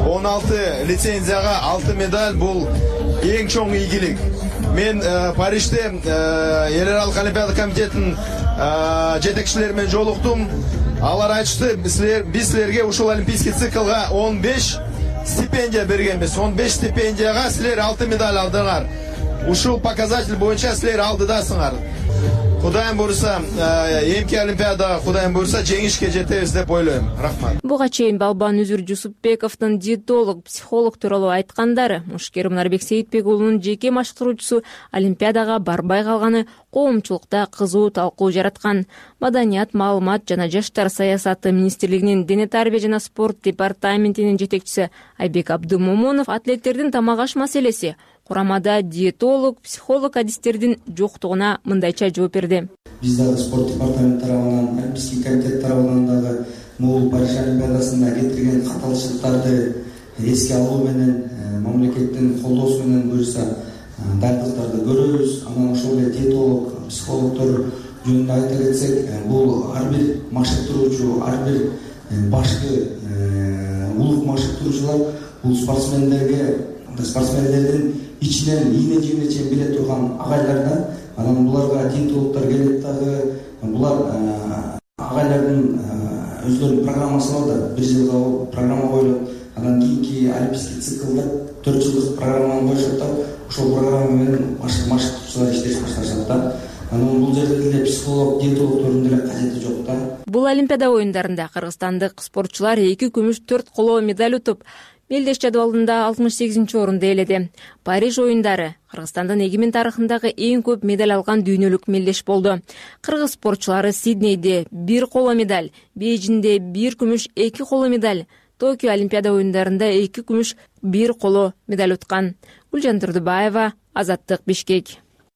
16 лицензияга 6 медаль бул эң чоң ийгилик. Мен Парижде эл аралык олимпиада комитетинин жетекчилери менен жолуктум. Алар айтышты, биз силерге ушул олимпийский циклга 15 стипендия бергенбиз. 15 стипендияга силер 6 медаль алдыңар. Ушул показатель боюнча силер алдыдасыңар. Кудайым буйрса, эмки олимпиада Кудайым буйрса жеңишке жетебиз деп ойлойм. Рахмат. Буга чейин Балбан Үзүр Жусупбековдун диетолог, психолог тууралуу айткандары, мушкер Мунарбек Сейитбек уулунун жеке машыктыруучусу олимпиадага барбай калганы коомчулукта кызуу талкуу жараткан. Маданият, маалымат жана жаштар саясаты министрлигинин дене тарбия жана спорт департаментинин жетекчиси Айбек Абдымомунов атлеттердин тамак аш маселеси курамада диетолог, психолог адистердин жоктугуна мындайча жооп берди. Биз дагы спорт департаменти тарабынан, олимпийский комитет тарабынан дагы могул Париж олимпиадасында кетирген каталышыктарды эске алуу менен, мамлекеттин колдоосу менен буюрса дайындыктарды көрөбүз. Анан ошол эле диетолог, психологдор жөнүндө айта кетсек, бул ар бир машыктыруучу, ар бир башкы улук машыктыруучулар бул спортсмендердин ичинен ийне жибине чейин биле турган агайлар да. Анан буларга диетологдор келет дагы. Булар агайлардын өздөрүнүн программасы бар да, 1 жылга программа коюлат. Анан кийинки олимпийский циклда 4 жылдык программаны коюшат да. Ошол программа менен машыктыруучулар иштеш башташат да. Анан бул жерде деле психолог, диетологдордун деле кажети жок да. Бул олимпиада оюндарында кыргызстандык спортчулар 2 күмүш, 4 коло медаль утуп, мелдеш жадыбалында 68-чи орунду ээледи. Париж оюндары Кыргызстандын эгемен тарыхындагы эң көп медаль алган дүйнөлүк мелдеш болду. Кыргыз спортчулары Сиднейде 1 коло медаль, Бейжиңде 1 күмүш, 2 коло медаль, Токио олимпиада оюндарында 2 күмүш, 1 коло медаль уткан. Гүлжан Турдубаева, Азаттык, Бишкек.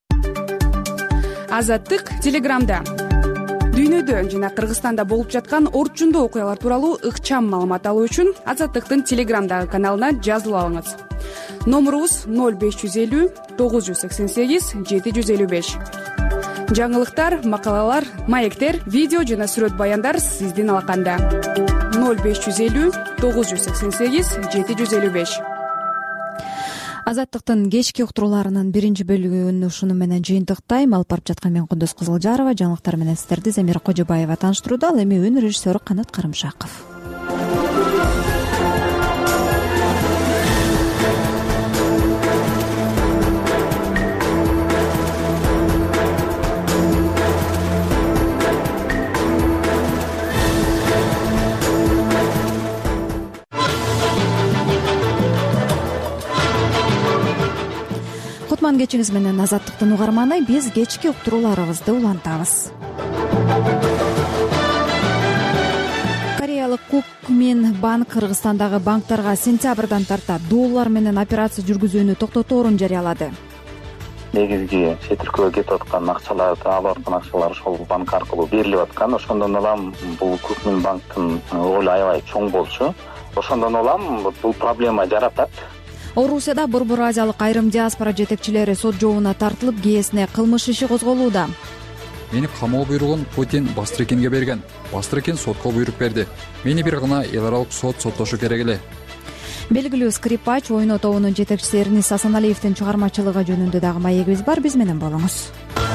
Азаттык Телеграмда. Дүйнөдө жана Кыргызстанда болуп жаткан орчундуу окуялар тууралуу ыкчам маалымат алуу үчүн Азаттыктын Телеграмдагы каналына жазылып алыңыз. Номурубуз 0550 988 755. Жаңылыктар, макалалар, маектер, видео жана сүрөт баяндар сиздин алаканда. 0550 988 755. Азаттыктын кечки уктурууларынын 1 бөлүгүн ушуну менен жыйынтыктайм. Алып барып жаткан мен Кундуз Кызылжарова, жаңылыктар менен сиздерди Замира Кожобаева тааныштырууда. Ал эми өн режиссеру Канат Карымшаков. кутман кечиңиз менен Азаттыктын угарманы. Биз кечки уктурууларыбызды улантабыз. Кореялык Кукмин банк Кыргызстандагы банктарга сентябрдан тарта доллар менен операция жүргүзүүнү токтоторун жарыялады. Негизги чет өлкөгө кетип аткан акчаларды, алып аткан акчалар ошол банк аркылуу берилип аткан. Ошондон улам бул Кукмин банктын ролу аябай чоң болчу. Ошондон улам бул проблема жаратат. Орусияда Борбор Азиялык айрым диаспора жетекчилери сот жообуна тартылып, кээсине кылмыш иши козголууда. Мени камоо буйругун Путин Бастрыкенге берген. Бастрыкен сотко буйрук берди. Мени бир гана эл аралык сот соттошу керек эле. Белгилүү скрипач, ойно тобунун жетекчиси Эрнис Асаналиевдин чыгармачылыгы жөнүндө дагы маегибиз бар. Биз менен болуңуз.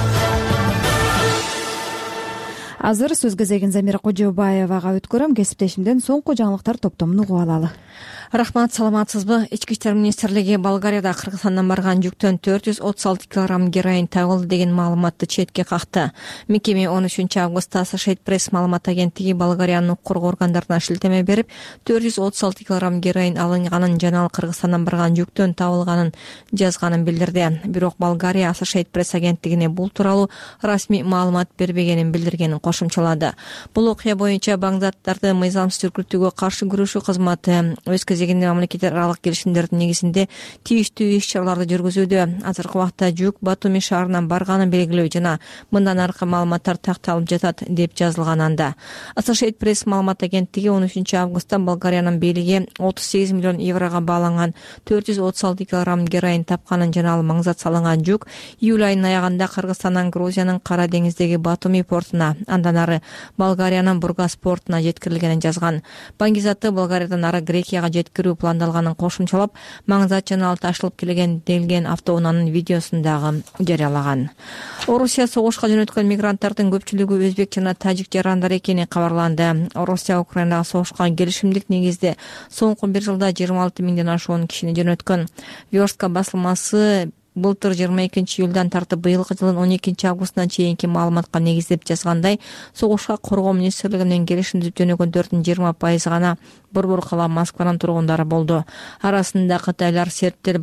Азыр сөз кезегин Замира Кожобаевага өткөрөм. Кесиптешимден соңку жаңылыктар топтомун угуп алалы. Рахмат, саламатсызбы? Ички иштер министрлиги Болгарияда Кыргызстандан барган жүктөн 436 килограмм героин табылды деген маалыматты четке какты. Мекеме 13 августта Associated Press маалымат агенттиги Болгариянын укук коргоо органдарына шилтеме берип, 436 килограмм героин алынганын жана ал Кыргызстандан барган жүктөн табылганын жазганын билдирди. Бирок Болгария Associated Press агенттигине бул тууралуу расмий маалымат бербегенин билдиргенин кошумчалады. Бул окуя боюнча Багдадтарды мыйзамсыз жүргүзүүгө каршы күрөшүү кызматы өз кезегинде мамлекеттер аралык келишимдердин негизинде тийиштүү иш-чараларды жүргүзүүдө. Азыркы убакта жүк Батуми шаарынан барганын белгилөө жана мындан аркы маалыматтар такталып жатат деп жазылган анда. Associated Press маалымат агенттиги 13 августта Болгариянын бийлиги 38 миллион еврого бааланган 436 килограмм героин тапканын жана ал маңзат салынган жүк июль айынын аягында Кыргызстандан Грузиянын Кара деңиздеги Батуми портуна, андан ары Болгариянын Бургас портуна жеткирилгенин жазган. Баңгизатты Болгариядан ары Грекияга жеткирүү пландалганын кошумчалап, маңзат жана ал ташылып келген делген автоунаанын видеосун дагы жарыялаган. Орусия согушка жөнөткөн мигранттардын көпчүлүгү өзбек жана тажик жарандар экени кабарланды. Орусия Украинага согушка келишимдик негизде соңку бир жылда 26 миңден ашуун кишини жөнөткөн. Верстка басылмасы былтыр 22 июлдан тартып быйылкы жылдын 12 августуна чейинки маалыматка негиздеп жазгандай, согушка коргоо министрлиги менен келишим түзүп жөнөгөндөрдүн 20% гана Борбор кала Москванын тургундары болду. Арасында кытайлар, сербтер,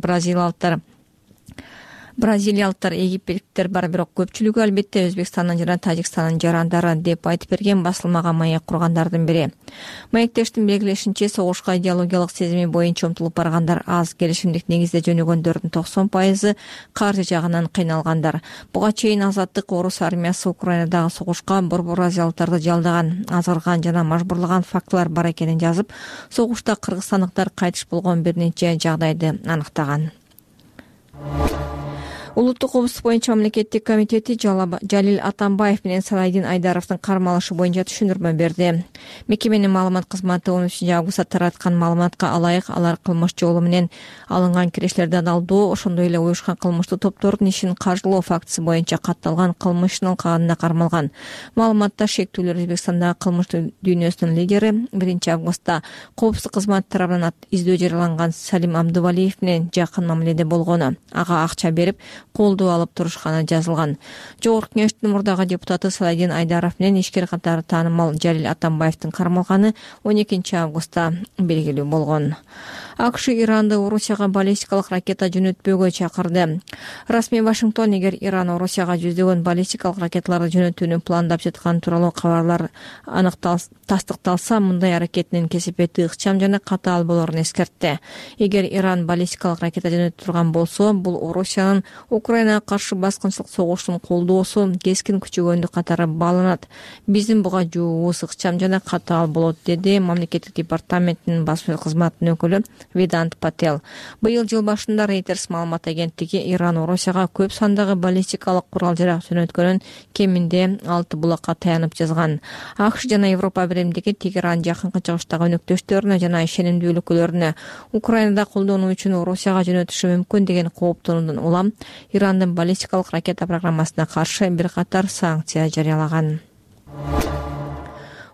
бразилиялыктар, египеттиктер бар, бирок көпчүлүгү албетте Өзбекстандын жана Тажикстандын жарандары деп айтып берген басылмага маек кургандардын бири. Маектештин белгилешинче, согушка идеологиялык сезими боюнча умтулуп баргандар аз, келишимдик негизде жөнөгөндөрдүн 90% каржы жагынан кыйналгандар. Буга чейин Азаттык орус армиясы Украинадагы согушка Борбор азиялыктарды жалдаган, азгырган жана мажбурлаган фактылар бар экенин жазып, согушта кыргызстандыктар кайтыш болгон бир нече жагдайды аныктаган. Улуттук коопсуздук боюнча мамлекеттик комитети Жалил Атамбаев менен Салайдин Айдаровдун кармалышы боюнча түшүндүрмө берди. Мекеменин маалымат кызматы 13 августта тараткан маалыматка алайык, алар кылмыш жолу менен алынган кирештерди алдоо, ошондой эле уюшкан кылмыштуу топтордун ишин каржылоо фактысы боюнча катталган кылмыштын алкагында кармалган. Маалыматта шектүүлөр Өзбекстандагы кылмыштуу дүйнөсүнүн лидери 1 августта коопсуздук кызматы тарабынан издөө жарыяланган Салим Абдувалиев менен жакын мамиледе болгону, ага акча берип колдоо алып турушканы жазылган. Жогорку кеңештин мурдагы депутаты Салайдин Айдаров менен ишкер катары таанымал Жалил Атамбаевдин кармалганы 12 августта белгилүү болгон. АКШ Иранды Орусияга баллистикалык ракета жөнөтпөөгө чакырды. Расмий Вашингтон эгер Иран Орусияга жүздөгөн баллистикалык ракеталарды жөнөтүүнү пландап жатканы тууралуу кабарлар тастыкталса, мындай аракетинин кесепети ыкчам жана катаал болорун эскертти. Эгер Иран баллистикалык ракета жөнөтүп турган болсо, бул Орусиянын Украинага каршы баскынчылык согуштун колдоосу кескин күчөгөндүк катары бааланат. Биздин буга жообубуз ыкчам жана катаал болот, деди мамлекеттик департаменттин басма кызматынын өкүлү Ведант Пател. Быйыл жыл башында Reuters маалымат агенттиги Иран Орусияга көп сандагы баллистикалык курал-жарак жөнөткөнүн кеминде 6 булакка таянып жазган. АКШ жана Европа биримдиги Тегеран жакынкы чыгыштагы өнөктөштөрүнө жана ишенимдүү өлкөлөрүнө Украинада колдонуу үчүн Орусияга жөнөтүшү мүмкүн деген кооптонуудан улам Ирандын баллистикалык ракета программасына каршы бир катар санкция жарыялаган.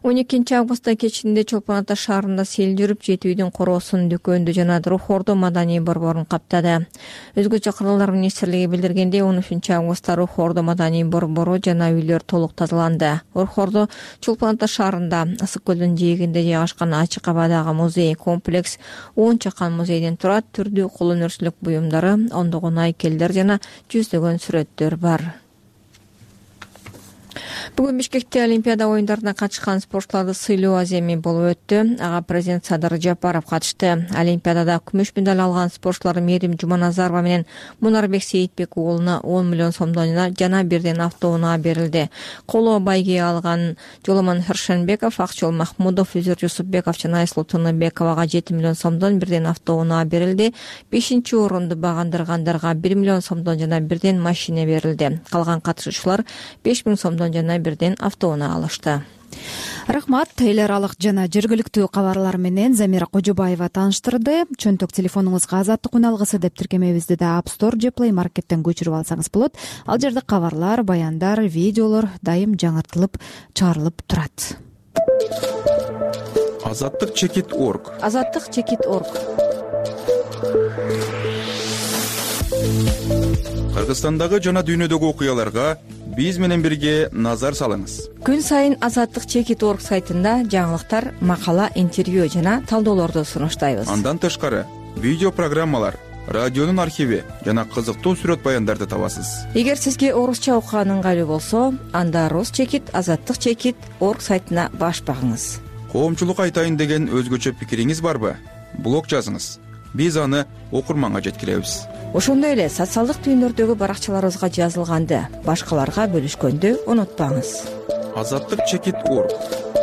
12 августта кечинде Чолпон Ата шаарында сел жүрүп, 7 үйдүн короосун, дүкөндү жана Рухордо маданий борборун каптады. Өзгөчө Кыргыздар министрлиги билдиргендей, 13 августта Рухордо маданий борбору жана үйлөр толук тазаланды. Рухордо Чолпон Ата шаарында Ысык көлдүн жээгинде жайгашкан ачык абадагы музей комплекс 10 чакан музейден турат. Түрдүү кол өнөрчүлүк буюмдары, ондогон айкелдер жана жүздөгөн сүрөттөр бар. Бүгүн Бишкекте Олимпиада оюндарына катышкан спортчуларды сыйлоо аземи болуп өттү. Ага президент Садыр Жапаров катышты. Олимпиадада күмүш медаль алган спортчулар Мерим Жуманазарова менен Мунарбек Сейитбек уулуна 10 миллион сомдон жана бирден автоунаа берилди. Коло байге алган Жоломон Хершенбеков, Акчол Махмудов, Үзүр Жусупбеков жана Айсулуу Тыныбековага 7 миллион сомдон бирден автоунаа берилди. 5-орунду багандыргандарга 1 миллион сомдон жана бирден машина берилди. Калган катышуучулар 5 миң сомдон жана бирден автоунаа алышты. Рахмат. Эл аралык жана жергиликтүү кабарлар менен Замира Кожобаева тааныштырды. Чөнтөк телефонуңузга Азаттык үн алгысы деп тиркемебизди да App Store же Play Market'тен көчүрүп алсаңыз болот. Ал жерде кабарлар, баяндар, видеолор дайым жаңыртылып, чыгарылып турат. Азаттык.org. Азаттык.org. Кыргызстандагы жана дүйнөдөгү окуяларга биз менен бирге назар салыңыз. Күн сайын Азаттык.org сайтында жаңылыктар, макала, интервью жана талдоолорду сунуштайбыз. Андан тышкары видео программалар, радионун архиви жана кызыктуу сүрөт баяндарды табасыз. Эгер сизге орусча окуган ыңгайлуу болсо, анда Rus.Azаттык.org сайтына баш багыңыз. Коомчулук айтайын деген өзгөчө пикириңиз барбы? Блог жазыңыз. Биз аны окурманга жеткиребиз. Ошондой эле социалдык түйүндөрдөгү баракчаларыбызга жазылганды башкаларга бөлүшкөндү унутпаңыз. Азаттык.org.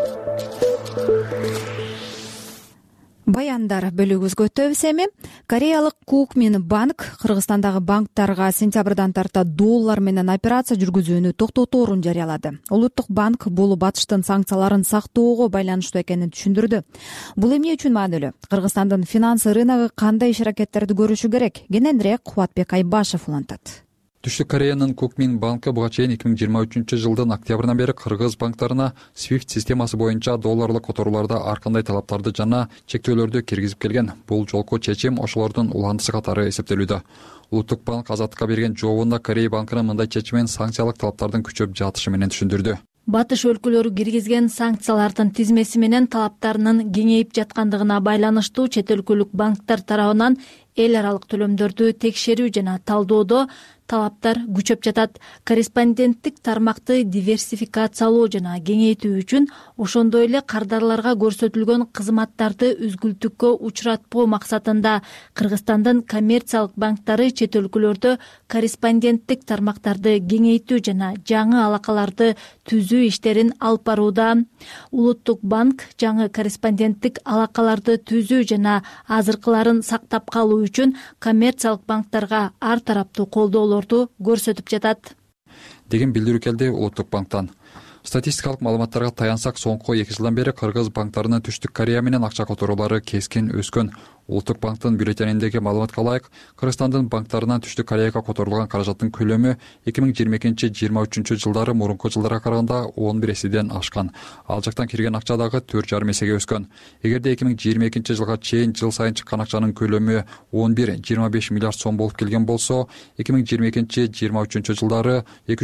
Баяндар бөлүгүбүзгө өтөбүз эми. Кореялык Кукмин банк Кыргызстандагы банктарга сентябрдан тарта доллар менен операция жүргүзүүнү токтоторун жарыялады. Улуттук банк бул батыштын санкцияларын сактоого байланыштуу экенин түшүндүрдү. Бул эмне үчүн маанилүү? Кыргызстандын финанс рыногу кандай иш аракеттерди көрүшү керек? Кененирээк Кубатбек Айбашев улантат. Түштүк Кореянын Кукмин банкы буга чейин 2023 жылдын октябрынан бери кыргыз банктарына SWIFT системасы боюнча долларлык которууларда ар кандай талаптарды жана чектөөлөрдү киргизип келген. Бул жолку чечим ошолордун уландысы катары эсептелүүдө. Улуттук банк Азаттыкка берген жообунда Корея банкынын мындай чечимен санкциялык талаптардын күчөп жатышы менен түшүндүрдү. Батыш өлкөлөрү киргизген санкциялардын тизмеси менен талаптарынын кеңейип жаткандыгына байланыштуу чет өлкөлүк банктар тарабынан эл аралык төлөмдөрдү текшерүү жана талдоодо талаптар күчөп жатат. Корреспонденттик тармакты диверсификациялоо жана кеңейтүү үчүн ошондой эле кардарларга көрсөтүлгөн кызматтарды үзгүлтүккө учуратпоо максатында Кыргызстандын коммерциялык банктары чет өлкөлөрдө корреспонденттик тармактарды кеңейтүү жана жаңы алакаларды түзүү иштерин алып барууда. Улуттук банк жаңы корреспонденттик алакаларды түзүү жана азыркыларын сактап калуу үчүн коммерциялык банктарга ар тараптуу колдоолорду көрсөтүп жатат деген билдирүү келди Улуттук банктан. Статистикалык маалыматтарга таянсак, соңку 2 жылдан бери кыргыз банктарынын Түштүк Корея менен акча которуулары кескин өскөн. Улуттук банктын бюллетениндеги маалыматка ылайык, Кыргызстандын банктарынан Түштүк Кореяга которулган каражаттын көлөмү 2022-2023 жылдары мурунку жылдарга караганда 11 эседен ашкан. Ал жактан кирген акча дагы 4,5 эсеге өскөн. Эгерде 2022 жылга чейин жыл сайын чыккан акчанын көлөмү 11-25 миллиард сом болуп келген болсо, 2022-2023 жылдары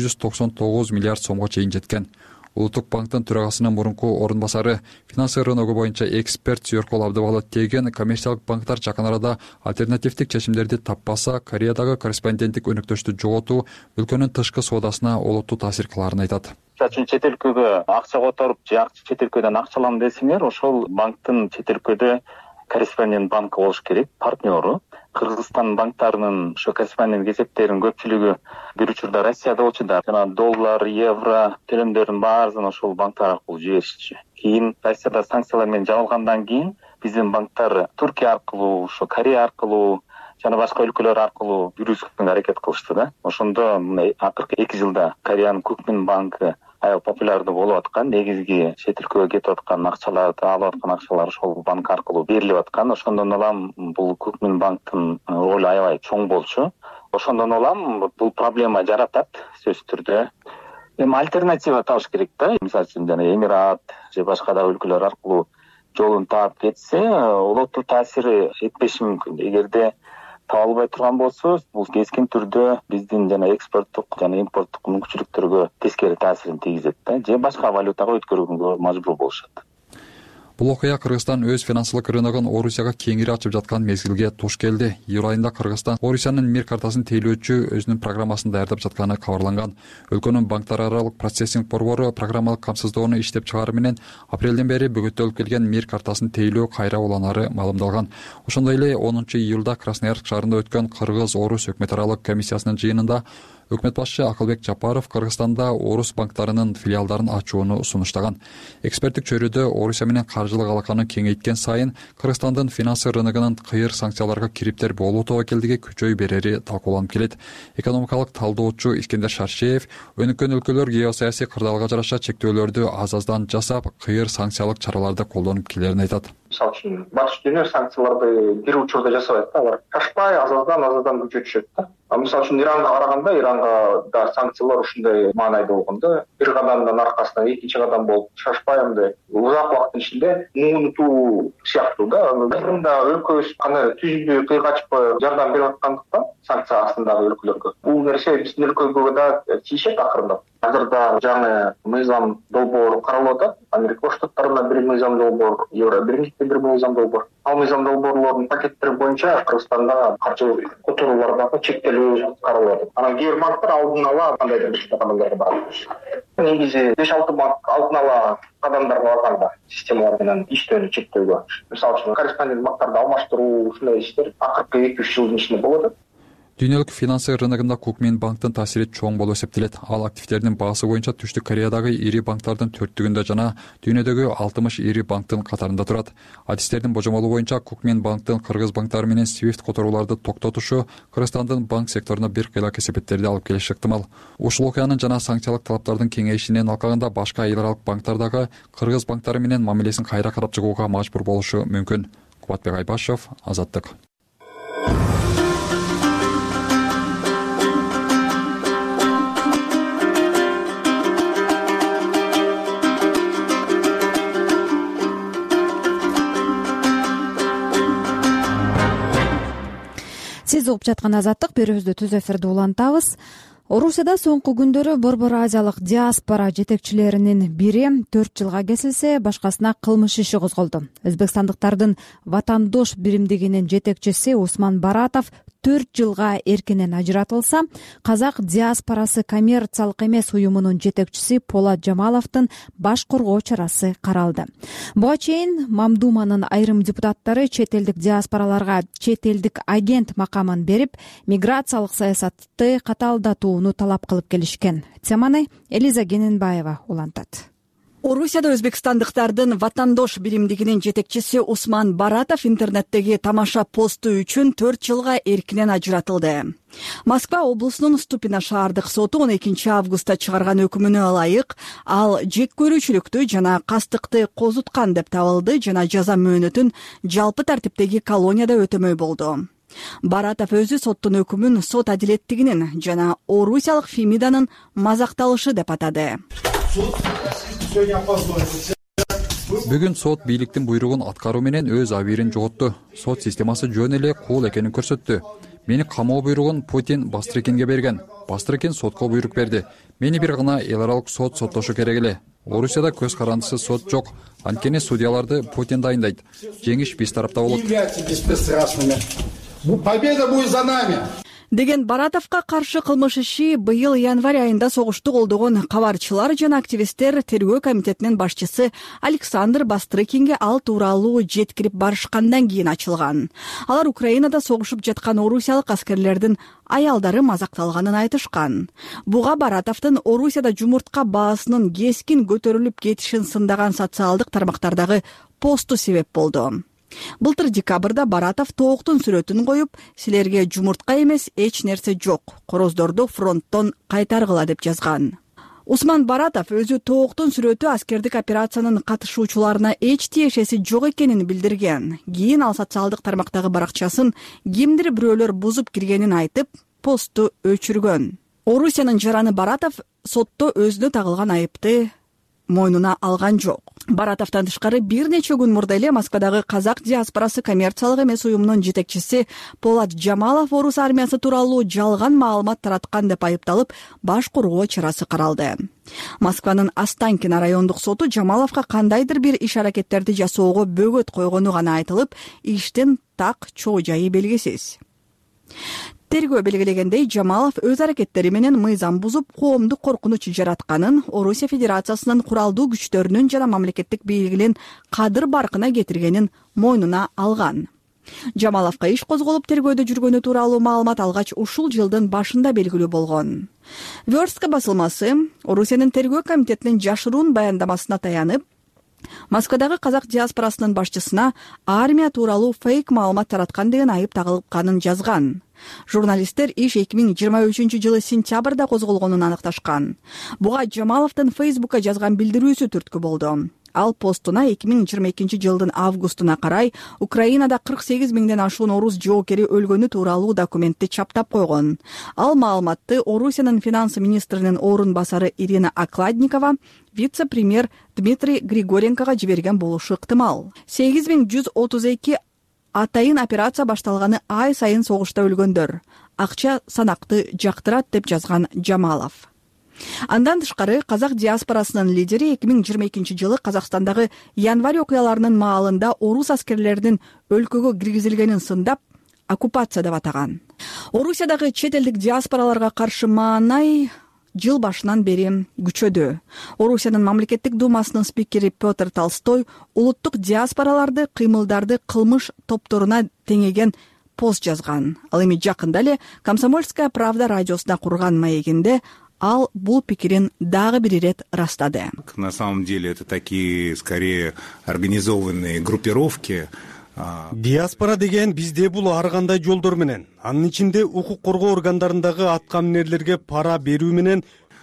299 миллиард сомго чейин жеткен. Улуттук банктын төрагасынын мурунку орун басары, финансы рыногу боюнча эксперт Сүйөркол Абдыбалы Теген коммерциялык банктар жакын арада альтернативдик чечимдерди таппаса, Кореядагы корреспонденттик өнөктөштү жоготуу өлкөнүн тышкы соодасына олуттуу таасир кыларын айтат. Чет өлкөгө акча которуп же чет өлкөдөн акча алам десеңер, ошол банктын чет өлкөдө корреспондент банкы болуш керек, партнеру. Кыргызстан банктарынын ошо корреспондент эсептеринин көпчүлүгү бир учурда Россияда болчу да, жана доллар, евро төлөмдөрдүн баарын ошол банктар аркылуу жиберишчү. Кийин Россияда санкциялар менен жабылгандан кийин биздин банктар Түркия аркылуу, ошо Корея аркылуу жана башка өлкөлөр аркылуу жүргүзүүгө аракет кылышты да. Ошондо акыркы 2 жылда Кореянын Кукмин банкы аябай популярдуу болуп аткан, негизги чет өлкөгө кетип аткан акчаларды, алып аткан акчалар ошол банк аркылуу берилип аткан. Ошондон улам бул Кукмин банктын ролу аябай чоң болчу. Ошондон улам бул проблема жаратат сөзсүз түрдө. Эми альтернатива табыш керек да. Мисалы үчүн жана Эмират же башка да өлкөлөр аркылуу жолун таап кетсе, олоттуу таасири этпеши мүмкүн. Эгерде таба албай турган болсо, бул кескин түрдө биздин жана экспорттук жана импорттук мүмкүнчүлүктөргө тескери таасирин тийгизет да, же башка валютага өткөрүүгө мажбур болушат. Бул окуя Кыргызстан өз финансылык рыногун Орусияга кеңири ачып жаткан мезгилге туш келди. Июль айында Кыргызстан Орусиянын мир картасын тейлөөчү өзүнүн программасын даярдап жатканы кабарланган. Өлкөнүн банктар аралык процессинг борбору программалык камсыздоону иштеп чыгаруу менен апрелден бери бөгөттөлүп келген мир картасын тейлөө кайра уланары маалымдалган. Ошондой эле 10 июлда Красноярск шаарында өткөн Кыргыз-Орус өкмөт аралык комиссиясынын жыйынында өкмөт башчы Акылбек Жапаров Кыргызстанда Орус банктарынын филиалдарын ачууну сунуштаган. Эксперттик чөйрөдө Орусия менен каржылык алаканы кеңейткен сайын Кыргызстандын финансы рыногунун кыйыр санкцияларга кириптер болуу тобокелдиги күчөй берери талкууланып келет. Экономикалык талдоочу Искендер Шаршеев өнүккөн өлкөлөр геосаясий кырдаалга жараша чектөөлөрдү аз-аздан жасап, кыйыр санкциялык чараларды колдонуп келерин айтат. Мисалы үчүн батыш дүйнө санкцияларды бир учурда жасабайт да, алар ташпай аз-аздан күчөтүшөт да. Мисалы үчүн Иранга караганда, Иранга да санкциялар ушундай маанайда болгон да. Бир кадамдын аркасынан экинчи кадам болуп шашпай андай узак убакыттын ичинде унутуу сыяктуу да. Айрымда өлкөбүз кандай түздүү кыйгачпы жардам берип аткандыктан санкция астындагы өлкөлөргө бул нерсе биздин өлкөгө да тийишет акырындап. Азырда жаңы мыйзам долбоор каралып атат. Америка Кош Штаттарында бир мыйзам долбоор, Евробиримдикте бир мыйзам долбоор. Ал мыйзам долбоорлордун пакеттери боюнча Кыргызстанда каржы которуулардагы чектелүү каралып атат. Анан кээ бир банктар алдын ала кандайдыр бир кадамдарга барат. Негизи 5-6 банк алдын ала кадамдарга барганда системалар менен иштөөнү чектөөгө. Мисалы үчүн корреспондент банктарды алмаштыруу ушундай иштер акыркы 2-3 жылдын ичинде болот. Дүйнөлүк финансы рыногунда Кукминбанктын таасири чоң болуп эсептелет. Ал активдердин баасы боюнча Түштүк Кореядагы ири банктардын 4-түгүндө жана дүйнөдөгү 60 ири банктын катарында турат. Адистердин божомолу боюнча Кукминбанктын кыргыз банктары менен SWIFT которууларды токтотушу Кыргызстандын банк секторуна бир кыйла кесепеттерди алып келиши ыктымал. Ушул окуянын жана санкциялык талаптардын кеңейишинен алкагында башка эл аралык банктар дагы кыргыз банктары менен мамилесин кайра карап чыгууга мажбур болушу мүмкүн. Кубатбек Айбашев, Азаттык. Сиз угуп жаткан Азаттык, берүүбүздү түз эфирде улантабыз. Орусияда соңку күндөрү Борбор Азиялык диаспора жетекчилеринин бири 4 жылга кесилсе, башкасына кылмыш иши козголду. Өзбекстандыктардын Ватандош биримдигинин жетекчиси Усман Баратов 4 жылга эркинен ажыратылса, Казак диаспорасы коммерциялык эмес уюмунун жетекчиси Полат Жамаловдун баш коргоо чарасы каралды. Буга чейин Мамдуманын айрым депутаттары чет элдик диаспораларга чет элдик агент макамын берип, миграциялык саясатты катаалдатууну талап кылып келишкен. Теманы Элиза Гененбаева улантат. Орусияда өзбекстандыктардын Ватандош биримдигинин жетекчиси Усман Баратов интернеттеги тамаша посту үчүн 4 жылга эркинен ажыратылды. Москва облусунун Ступино шаардык соту 12 августта чыгарган өкүмүнө ылайык ал жек көрүүчүлүктү жана кастыкты козуткан деп табылды жана жаза мөөнөтүн жалпы тартиптеги колонияда өтөмөй болду. Баратов өзү соттун өкүмүн сот адилеттигинин жана орусиялык Фемиданын мазакталышы деп атады. Бүгүн сот бийликтин буйругун аткаруу менен өз абийирин жоготту. Сот системасы жөн эле кул экенин көрсөттү. Мени камоо буйругун Путин Бастрыкинге берген. Бастрыкин сотко буйрук берди. Мени бир гана эл аралык сот соттошу керек эле. Орусияда көз карандысыз сот жок. Анткени судьяларды Путин дайындайт. Жеңиш биз тарапта болот. Победа будет за нами. Деген Баратовго каршы кылмыш иши быйыл январь айында согушту колдогон кабарчылар жана активисттер тергөө комитетинин башчысы Александр Бастрыкинге ал тууралуу жеткирип барышкандан кийин ачылган. Алар Украинада согушуп жаткан орусиялык аскерлердин аялдары мазакталганын айтышкан. Буга Баратовдун Орусияда жумуртка баасынын кескин көтөрүлүп кетишин сындаган социалдык тармактардагы посту себеп болду. Былтыр декабрда Баратов тооктун сүрөтүн коюп, силерге жумуртка эмес эч нерсе жок, короздорду фронттон кайтаргыла деп жазган. Усман Баратов өзү тооктун сүрөтү аскердик операциянын катышуучуларына эч тиешеси жок экенин билдирген. Кийин ал социалдык тармактагы баракчасын кимдир бирөөлөр бузуп киргенин айтып, посту өчүргөн. Орусиянын жараны Баратов сотто өзүнө тагылган айыпты мойнуна алган жок. Баратовдон тышкары бир нече күн мурда эле Москвадагы казак диаспорасы коммерциялык эмес уюмунун жетекчиси Полат Жамалов орус армиясы тууралуу жалган маалымат тараткан деп айыпталып, баш коргоо чарасы каралды. Москванын Останкино райондук соту Жамаловго кандайдыр бир иш-аракеттерди жасоого бөгөт койгону гана айтылып, иштин так чоо жайы белгисиз. Тергөө белгилегендей, Жамалов өз аракеттери менен мыйзам бузуп, коомдук коркунуч жаратканын, Орусия Федерациясынын куралдуу күчтөрүнүн жана мамлекеттик бийлигинин кадыр баркына кетиргенин мойнуна алган. Жамаловго иш козголуп тергөөдө жүргөнү тууралуу маалымат алгач ушул жылдын башында белгилүү болгон. Верстка басылмасы Орусиянын тергөө комитетинин жашыруун баяндамасына таянып, Москвадагы казак диаспорасынын башчысына армия тууралуу фейк маалымат тараткан деген айып тагылганын жазган. Журналисттер иш 2023-жылы сентябрда козголгонун аныкташкан. Буга Жамаловдун Фейсбукка жазган билдирүүсү түрткү болду. Ал постуна 2022-жылдын августуна карай Украинада 48 миңден ашуун орус жоокери өлгөнү тууралуу документти чаптап койгон. Ал маалыматты Орусиянын финансы министринин орун басары Ирина Окладникова вице-премьер Дмитрий Григоренкого жиберген болушу ыктымал. 8132 атайын операция башталганы ай сайын согушта өлгөндөр. Акча санакты жактырат деп жазган Жамалов. Андан тышкары казак диаспорасынын лидери 2022-жылы Казакстандагы январь окуяларынын маалында орус аскерлеринин өлкөгө киргизилгенин сындап, оккупация деп атаган. Орусиядагы чет элдик диаспораларга каршы маанай жыл башынан бери күчөдө. Орусиянын мамлекеттик думасынын спикери Петр Толстой улуттук диаспораларды, кыймылдарды кылмыш топторуна теңеген пост жазган. Ал эми жакында эле Комсомольская правда радиосуна курган маегинде ал бул пикирин дагы бир ирет растады. На самом деле это такие, скорее, организованные группировки. Диаспора деген бизде бул ар кандай жолдор менен, анын ичинде укук коргоо органдарындагы аткаминерлерге пара берүү менен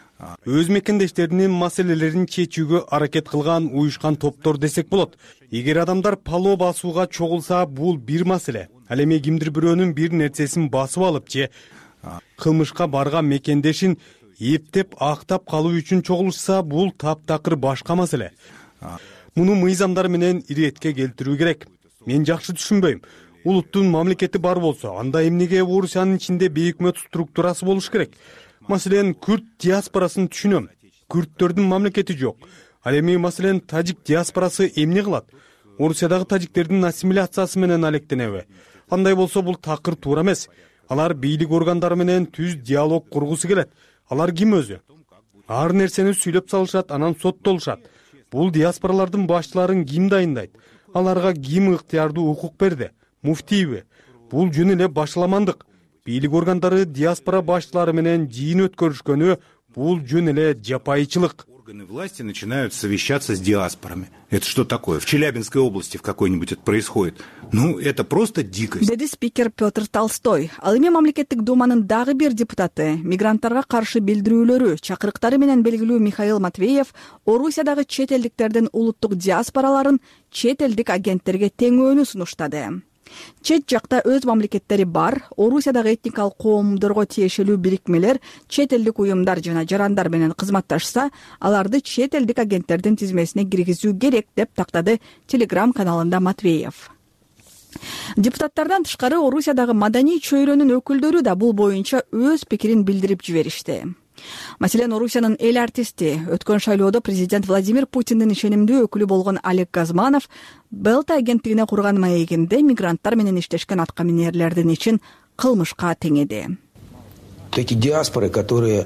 өз мекендештеринин маселелерин чечүүгө аракет кылган уюшкан топтор десек болот. Эгер адамдар пало басууга чогулса, бул бир маселе. Ал эми кимдир бирөөнүн бир нерсесин басып алып же кылмышка барган мекендешин эптеп актап калуу үчүн чогулушса, бул таптакыр башка маселе. Муну мыйзамдар менен иретке келтирүү керек. Мен жакшы түшүнбөйм. Улуттун мамлекети бар болсо, анда эмнеге Орусиянын ичинде бейөкмөт структурасы болуш керек? Маселен, күрт диаспорасын түшүнөм. Күрттөрдүн мамлекети жок. Ал эми маселен тажик диаспорасы эмне кылат? Орусиядагы тажиктердин ассимиляциясы менен алектенеби? Андай болсо бул такыр туура эмес. Алар бийлик органдары менен түз диалог кургусу келет. Алар ким өзү? Ар нерсени сүйлөп салышат, анан соттолушат. Бул диаспоралардын башчыларын ким дайындайт? Аларга ким ыктыярдуу укук берди? Муфтийби? Бул жөн эле башаламандык. Бийлик органдары диаспора башчылары менен жыйын өткөрүшкөнү бул жөн эле жапайычылык. Органы власти начинают совещаться с диаспорами. Это что такое? В Челябинской области в какой-нибудь это происходит? Ну, это просто дикость. Деди спикер Петр Толстой. Ал эми мамлекеттик думанын дагы бир депутаты, мигранттарга каршы билдирүүлөрү, чакырыктары менен белгилүү Михаил Матвеев Орусиядагы чет элдиктердин улуттук диаспораларын чет элдик агенттерге теңөөнү сунуштады. Чет жакта өз мамлекеттери бар, Орусиядагы этникалык коомдорго тиешелүү бирикмелер, чет элдик уюмдар жана жарандар менен кызматташса, аларды чет элдик агенттердин тизмесине киргизүү керек деп тактады Telegram каналында Матвеев. Депутаттардан тышкары Орусиядагы маданий чөйрөнүн өкүлдөрү да бул боюнча өз пикирин билдирип жиберишти. Маселен, Орусиянын эл артисти, өткөн шайлоодо президент Владимир Путиндин ишенимдүү өкүлү болгон Олег Газманов Белта агенттигине курган маегинде мигранттар менен иштешкен аткаминерлердин ичин кылмышка теңеди. Эти диаспоры, которые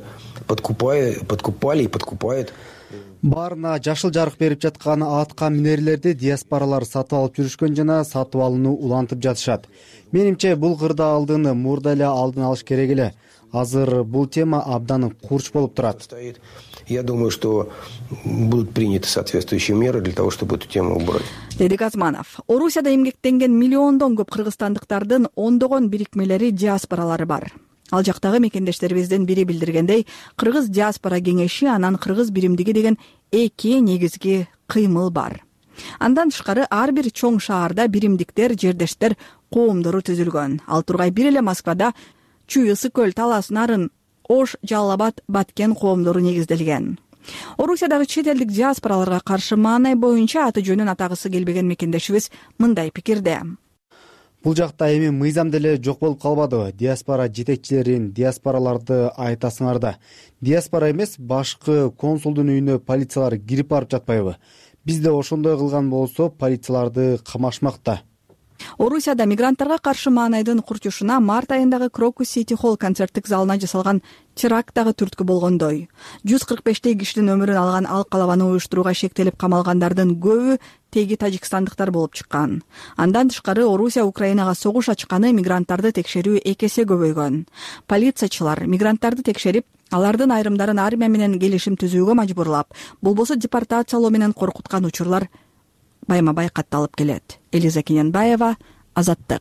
подкупали и подкупают. Баарына жашыл жарык берип жаткан аткаминерлерди диаспоралар сатып алып жүрүшкөн жана сатып алууну улантып жатышат. Менимче бул кырдаалдыны мурда эле алдын алыш керек эле. Азыр бул тема абдан курч болуп турат. Я думаю, что будут приняты соответствующие меры для того, чтобы эту тему убрать. Деди Газманов. Орусияда эмгектенген миллиондон көп кыргызстандыктардын ондогон бирикмелери, диаспоралары бар. Ал жактагы мекендештерибиздин бири билдиргендей, Кыргыз диаспора кеңеши анан Кыргыз биримдиги деген эки негизги кыймыл бар. Андан тышкары ар бир чоң шаарда биримдиктер, жердештер коомдору түзүлгөн. Ал тургай бир эле Москвада Чуй Ысык көл таласын арын Ош, Жалал Абад, Баткен коомдору негизделген. Орусиядагы чет элдик диаспораларга каршы маанай боюнча аты жөнүн атагысы келбеген мекендешибиз мындай пикирде. Бул жакта эми мыйзам деле жок болуп калбадыбы? Диаспора жетекчилерин, диаспораларды айтасыңар да. Диаспора эмес, башкы консулдун үйүнө полициялар кирип барып жатпайбы? Бизде ошондой кылган болсо полицияларды камашмак да. Орусияда мигранттарга каршы маанайдын курчушуна март айындагы Крокус Сити Холл концерттик залына жасалган теракт дагы түрткү болгондой. 145 кишинин өмүрүн алган ал калабаны уюштурууга шектелип камалгандардын көбү теги тажикстандыктар болуп чыккан. Андан тышкары Орусия Украинага согуш ачканы мигранттарды текшерүү 2 эсе көбөйгөн. Полициячылар мигранттарды текшерип, алардын айрымдарын армия менен келишим түзүүгө мажбурлап, болбосо депортациялоо менен коркуткан учурлар байма-бай катталып келет. Элиза Кененбаева, Азаттык.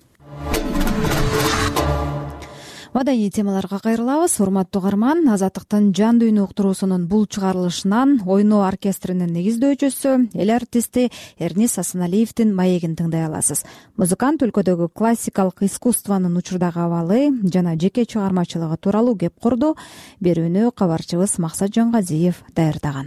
Мадайи темаларга кайрылабыз. Урматтуу угарман, Азаттыктын жан дүйнө уктуруусунун бул чыгарылышынан ойноо оркестринин негиздөөчүсү, эл артисти Эрнис Асаналиевдин маегин тыңдай аласыз. Музыкант өлкөдөгү классикалык искусствонун учурдагы абалы жана жеке чыгармачылыгы тууралуу кеп курду. Берүүнү кабарчыбыз Максат Жангазиев даярдаган.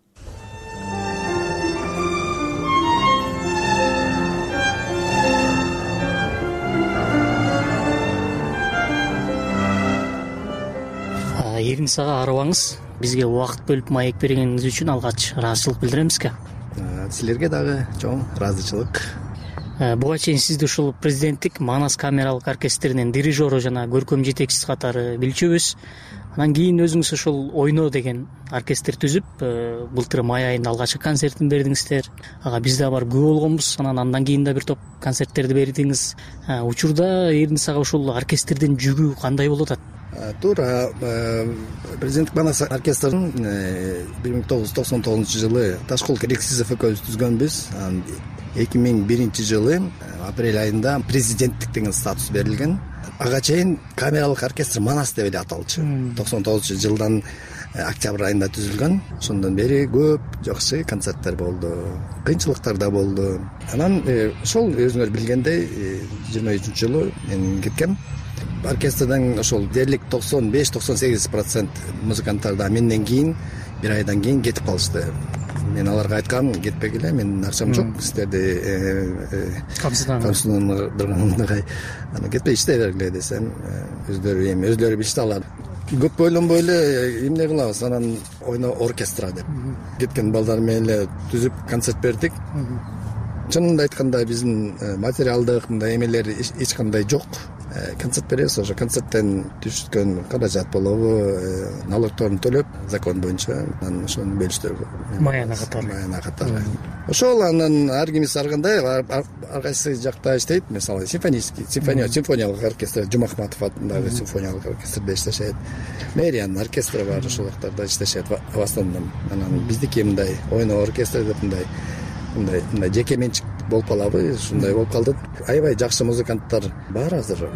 Эрнис ага арыбаңыз, бизге убакыт бөлүп маек бергениңиз үчүн алгач ыраазычылык билдиремизге. Силерге дагы чоң ыраазычылык. Буга чейин сизди ушул президенттик Манас камералык оркестринин дирижеру жана көркөм жетекчиси катары билчүбүз. Анан кийин өзүңүз ушул ойноо деген оркестр түзүп, былтыр май айында алгачкы концертин бердиңиздер. Ага биз да бар күбө болгонбуз. Андан кийин да бир топ концерттерди бердиңиз. Учурда Эрнис ага ушул оркестрдин жүгү кандай болуп атат? Туура, президенттик Манас оркестрин 1999 жылы Ташкул Керексизов экөөбүз түзгөнбүз. 2001 жылы апрель айында президенттик деген статус берилген. Ага чейин камералык оркестр Манас деп эле аталчу. 99 жылдан октябрь айында түзүлгөн. Ошондон бери көп жакшы концерттер болду, кыйынчылыктар да болду. Анан ошол өзүңөр билгендей 23 жылы мен кеткем. Оркестрден ошол дерлик 95-98% музыканттар да менден кийин, бир айдан кийин кетип калышты. Мен аларга айткам, кетпегиле, менин акчам жок, сиздерди камсыздандырганымдай. Анан кетпей иштей бергиле десем, өзлөрү билишти алар. Көп ойлонбой эле эмне кылабыз, анан ойноо оркестра деп. Кеткен балдар менен эле түзүп концерт бердик. Чынында айтканда биздин материалдык мындай эмелер эч кандай жок. Концерт беребиз, ошо концерттен түшкөн каражат болобу, налогторун төлөп, закон боюнча анан ошону бөлүштүр. Маяна катары. Ошол анан ар кимиси ар кандай, ар кайсы жакта иштейт. Мисалы, симфониялык оркестр, Жумахматов атындагы симфониялык оркестрде иштешет. Мэриянын оркестри бар, ошол жактарда иштешет в основном. Анан биздики мындай ойноо оркестр деп мындай жеке менчик болуп калабы, ушундай болуп калды. Аябай жакшы музыканттар бар азыр.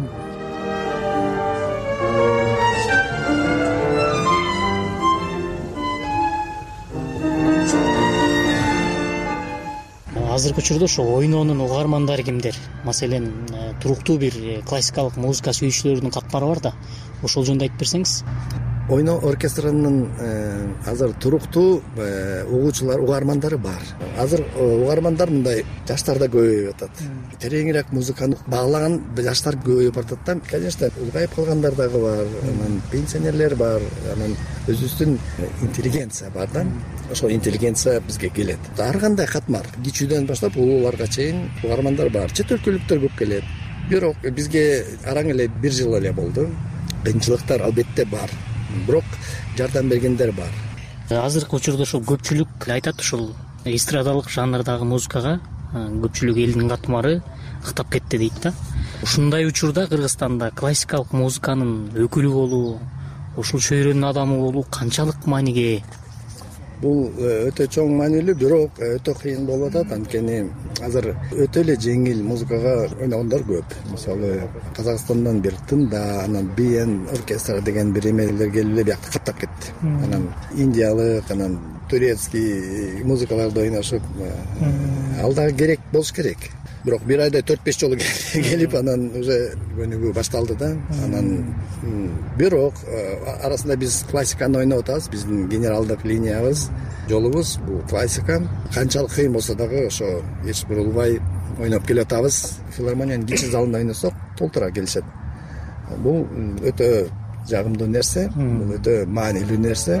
Азыркы учурда ошо ойноонун угармандары кимдер? Маселен, туруктуу бир классикалык музыка сүйүүчүлөрдүн катмары бар да. Ошол жөнүндө айтып берсеңиз. Ойноо оркестринин азыр туруктуу угуучулар, угармандары бар. Азыр угармандар мындай жаштарда көбөйүп атат. Тереңирээк музыканы баглаган жаштар көбөйүп атат да. Конечно, улгайып калгандар дагы бар, анан пенсионерлер бар, анан өзүбүздүн интеллигенция бар да. Ошол интеллигенция бизге келет. Ар кандай катмар, кичүүдөн баштап улууларга чейин угармандар бар. Чет өлкөлүктөр көп келет. Бирок бизге араң эле бир жыл эле болду. Кыйынчылыктар албетте бар. Бирок жардам бергендер бар. Азыркы учурда ошол көпчүлүк айтат, ушул эстрадалык жанрдагы музыкага көпчүлүк элдин катмары ыктап кетти дейт да. Ушундай учурда Кыргызстанда классикалык музыканын өкүлү болуу, ушул чөйрөнүн адамы болуу канчалык мааниге ээ? Бул өтө чоң маанилүү, бирок өтө кыйын болуп атат. Анткени азыр өтө эле жеңил музыкага ойногондор көп. Мисалы, Казакстандан бир тында, анан биен оркестр деген бир эмелер келип эле биякта каттап кетти. Анан индиялык, анан турецкий музыкаларды ойношуп, ал дагы керек болуш керек. бирок бир айда 4-5 жолу келип анан уже көнүгүү башталды да. Анан бирок арасында биз классиканы ойноп атабыз. Биздин генералдык линиябыз, жолубуз бул классика. Канчалык кыйын болсо дагы ошо эч бурулбай ойноп келе атабыз. Филармониянын кичи залында ойносок толтура келишет. Бул өтө жагымдуу нерсе, бул өтө маанилүү нерсе.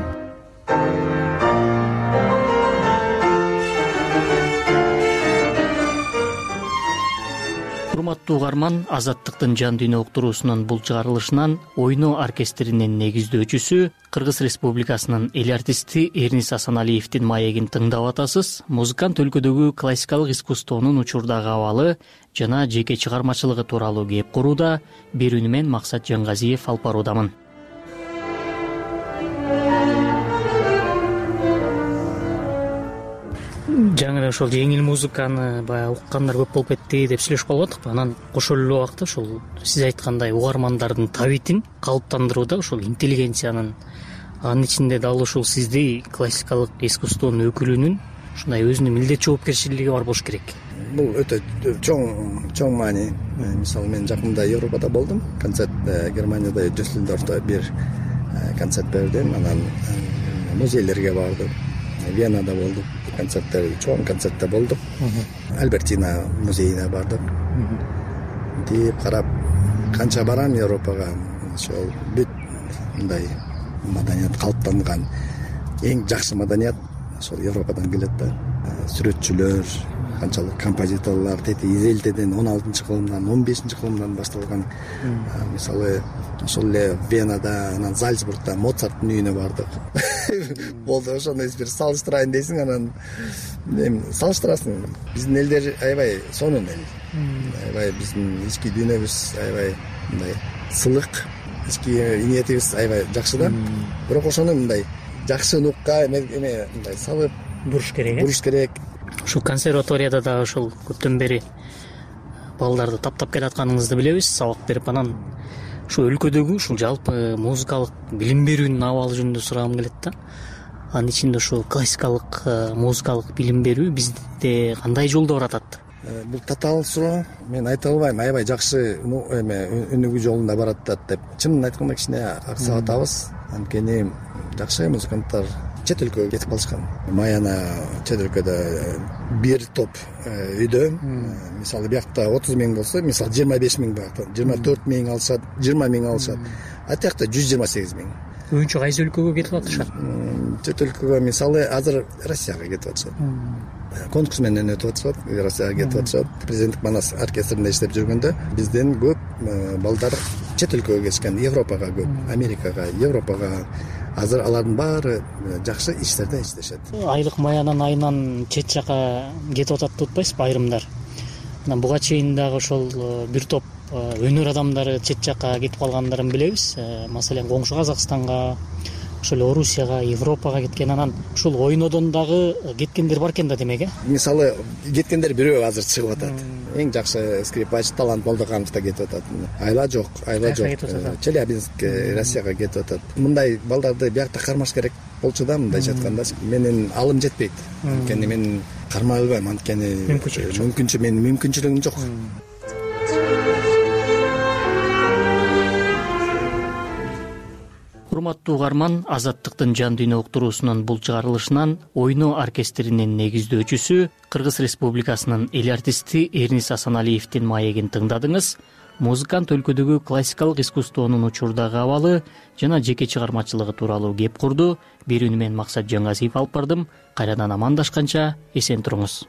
Урматтуу угарман, Азаттыктын жан дүйнө уктуруусунун бул чыгарылышынан ойноо оркестринин негиздөөчүсү, Кыргыз Республикасынын эл артисти Эрнис Асаналиевдин маегин тыңдап атасыз. Музыкант өлкөдөгү классикалык искусствонун учурдагы абалы жана жеке чыгармачылыгы тууралуу кеп курууда. Берүүнү мен Максат Жаңгазиев алып баруудамын. Жаңы эле ошол жеңил музыканы баягы уккандар көп болуп кетти деп сүйлөшүп калбадыкпы. Анан кошо эле убакта ошол сиз айткандай угармандардын табитин калыптандырууда ошол интеллигенциянын, анын ичинде дал ушул сиздей классикалык искусствонун өкүлүнүн ушундай өзүнүн милдет жоопкерчилиги бар болуш керек. Бул өтө чоң маани. Мисалы мен жакында Европада болдум. Концерт Германияда Дюссельдорфто бир концерт бердим. Анан музейлерге бардым. Венада болдук. Концерттер, чоң концертте болдук. Альбертина музейине бардык. Деп карап, канча барам Европага, ошол бүт мындай маданият калыптанган эң жакшы маданият ошол Европадан келет да. Сүрөтчүлөр, канчалык композиторлор тети Изельтеден 16-кылымдан, 15-кылымдан башталган. Мисалы, ошол эле Венада, анан Зальцбургда Моцарттын үйүнө бардык. Болду, ошондой бир салыштырайын дейсиң, анан салыштырасың. Биздин элдер аябай сонун эл. Аябай биздин ички дүйнөбүз аябай мындай сылык, ички ниетибиз аябай жакшы да. Бирок ошону мындай жакшы нукка мындай салып буруш керек. Ушул консерваторияда дагы ошол көптөн бери балдарды таптап келатканыңызды билебиз, сабак берип. Анан ушу өлкөдөгү ушул жалпы музыкалык билим берүүнүн абалы жөнүндө сурагым келет да. Анын ичинде ушул классикалык музыкалык билим берүү бизде кандай жолдо баратат? Бул татаал суроо. Мен айта албайм, аябай жакшы өнүгүү жолунда баратат деп. Чынын айтканда кичине аксап атабыз. Анткени жакшы музыканттар чет өлкөгө кетип калышкан. Маяна чет өлкөдө бир топ үйдө, мисалы биякта 30 миң болсо, мисалы 25 миң биякта, 24 миң алышат, 20 миң алышат. А тиякта 128 миң. Көбүнчө кайсы өлкөгө кетип атышат? Чет өлкөгө, мисалы азыр Россияга кетип атышат. Конкурс менен өтүп атышат, Россияга кетип атышат. Президенттик Манас оркестринде иштеп жүргөндө бизден көп балдар чет өлкөгө кетишкен, Европага көп, Америкага, Европага. Азыр алардын баары жакшы иштерде иштешет. Айлык маянын айынан чет жака кетип атат деп атпайсызбы айрымдар? Анан буга чейин дагы ошол бир топ өнөр адамдары чет жака кетип калгандарын билебиз. Маселен, коңшу Казакстанга, ошол Орусияга, Европага кеткен. Анан ушул ойнодон дагы кеткендер бар экен да, демек, Мисалы, кеткендер бирөө азыр чыгып атат. Эң жакшы скрипач Талант Молдоканов да кетип атат. Айла жок. Челябинск, Россияга кетип атат. Мындай балдарды биякта кармаш керек болчу да, мындайча айтканда. Менин алым жетпейт. Анткени мен кармай албайм, анткени мүмкүнчүлүгүм жок. Урматтуу угарман, Азаттыктын жан дүйнө уктуруусунун бул чыгарылышынан ойноо оркестринин негиздөөчүсү, Кыргыз Республикасынын эл артисти Эрнис Асаналиевдин маегин тыңдадыңыз. Музыкант өлкөдөгү классикалык искусствонун учурдагы абалы жана жеке чыгармачылыгы тууралуу кеп курду. Берүүнү мен Максат Жаңгазиев алып бардым. Кайрадан амандашканча эсен туруңуз.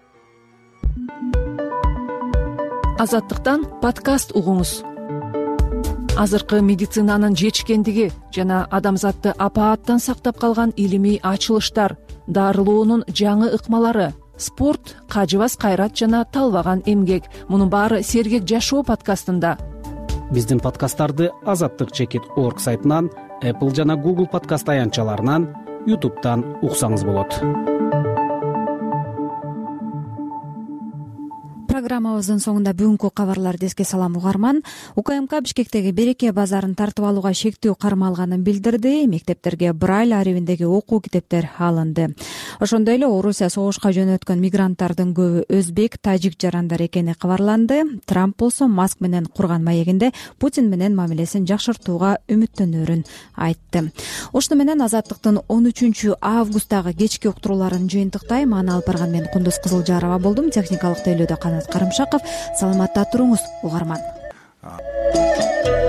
Азаттыктан подкаст угуңуз. Азыркы медицинанын жетишкендиги жана адамзатты апааттан сактап калган илимий ачылыштар, дарылоонун жаңы ыкмалары, спорт, кажыбас кайрат жана талбаган эмгек. Мунун баары Сергек жашоо подкастында. Биздин подкасттарды azattik.org сайтынан, Apple жана Google подкаст аянтчаларынан, YouTube'дан угсаңыз болот. программабыздын соңунда бүгүнкү кабарларды эске салам угарман. УКМК Бишкектеги Береке базарын тартып алууга шектүү кармалганын билдирди. Мектептерге Брайль арибиндеги окуу китептер алынды. Ошондой эле Орусия согушка жөнөткөн мигранттардын көбү өзбек, тажик жарандар экени кабарланды. Трамп болсо Маск менен курган маегинде Путин менен мамилесин жакшыртууга үмүттөнөрүн айтты. Ошону менен Азаттыктын 13 августтагы кечки уктурууларын жыйынтыктайм. Аны алып барган мен Кундуз Кызылжарова болдум. Техникалык тейлөөдө Канат Карымшаков. Саламатта туруңуз угарман.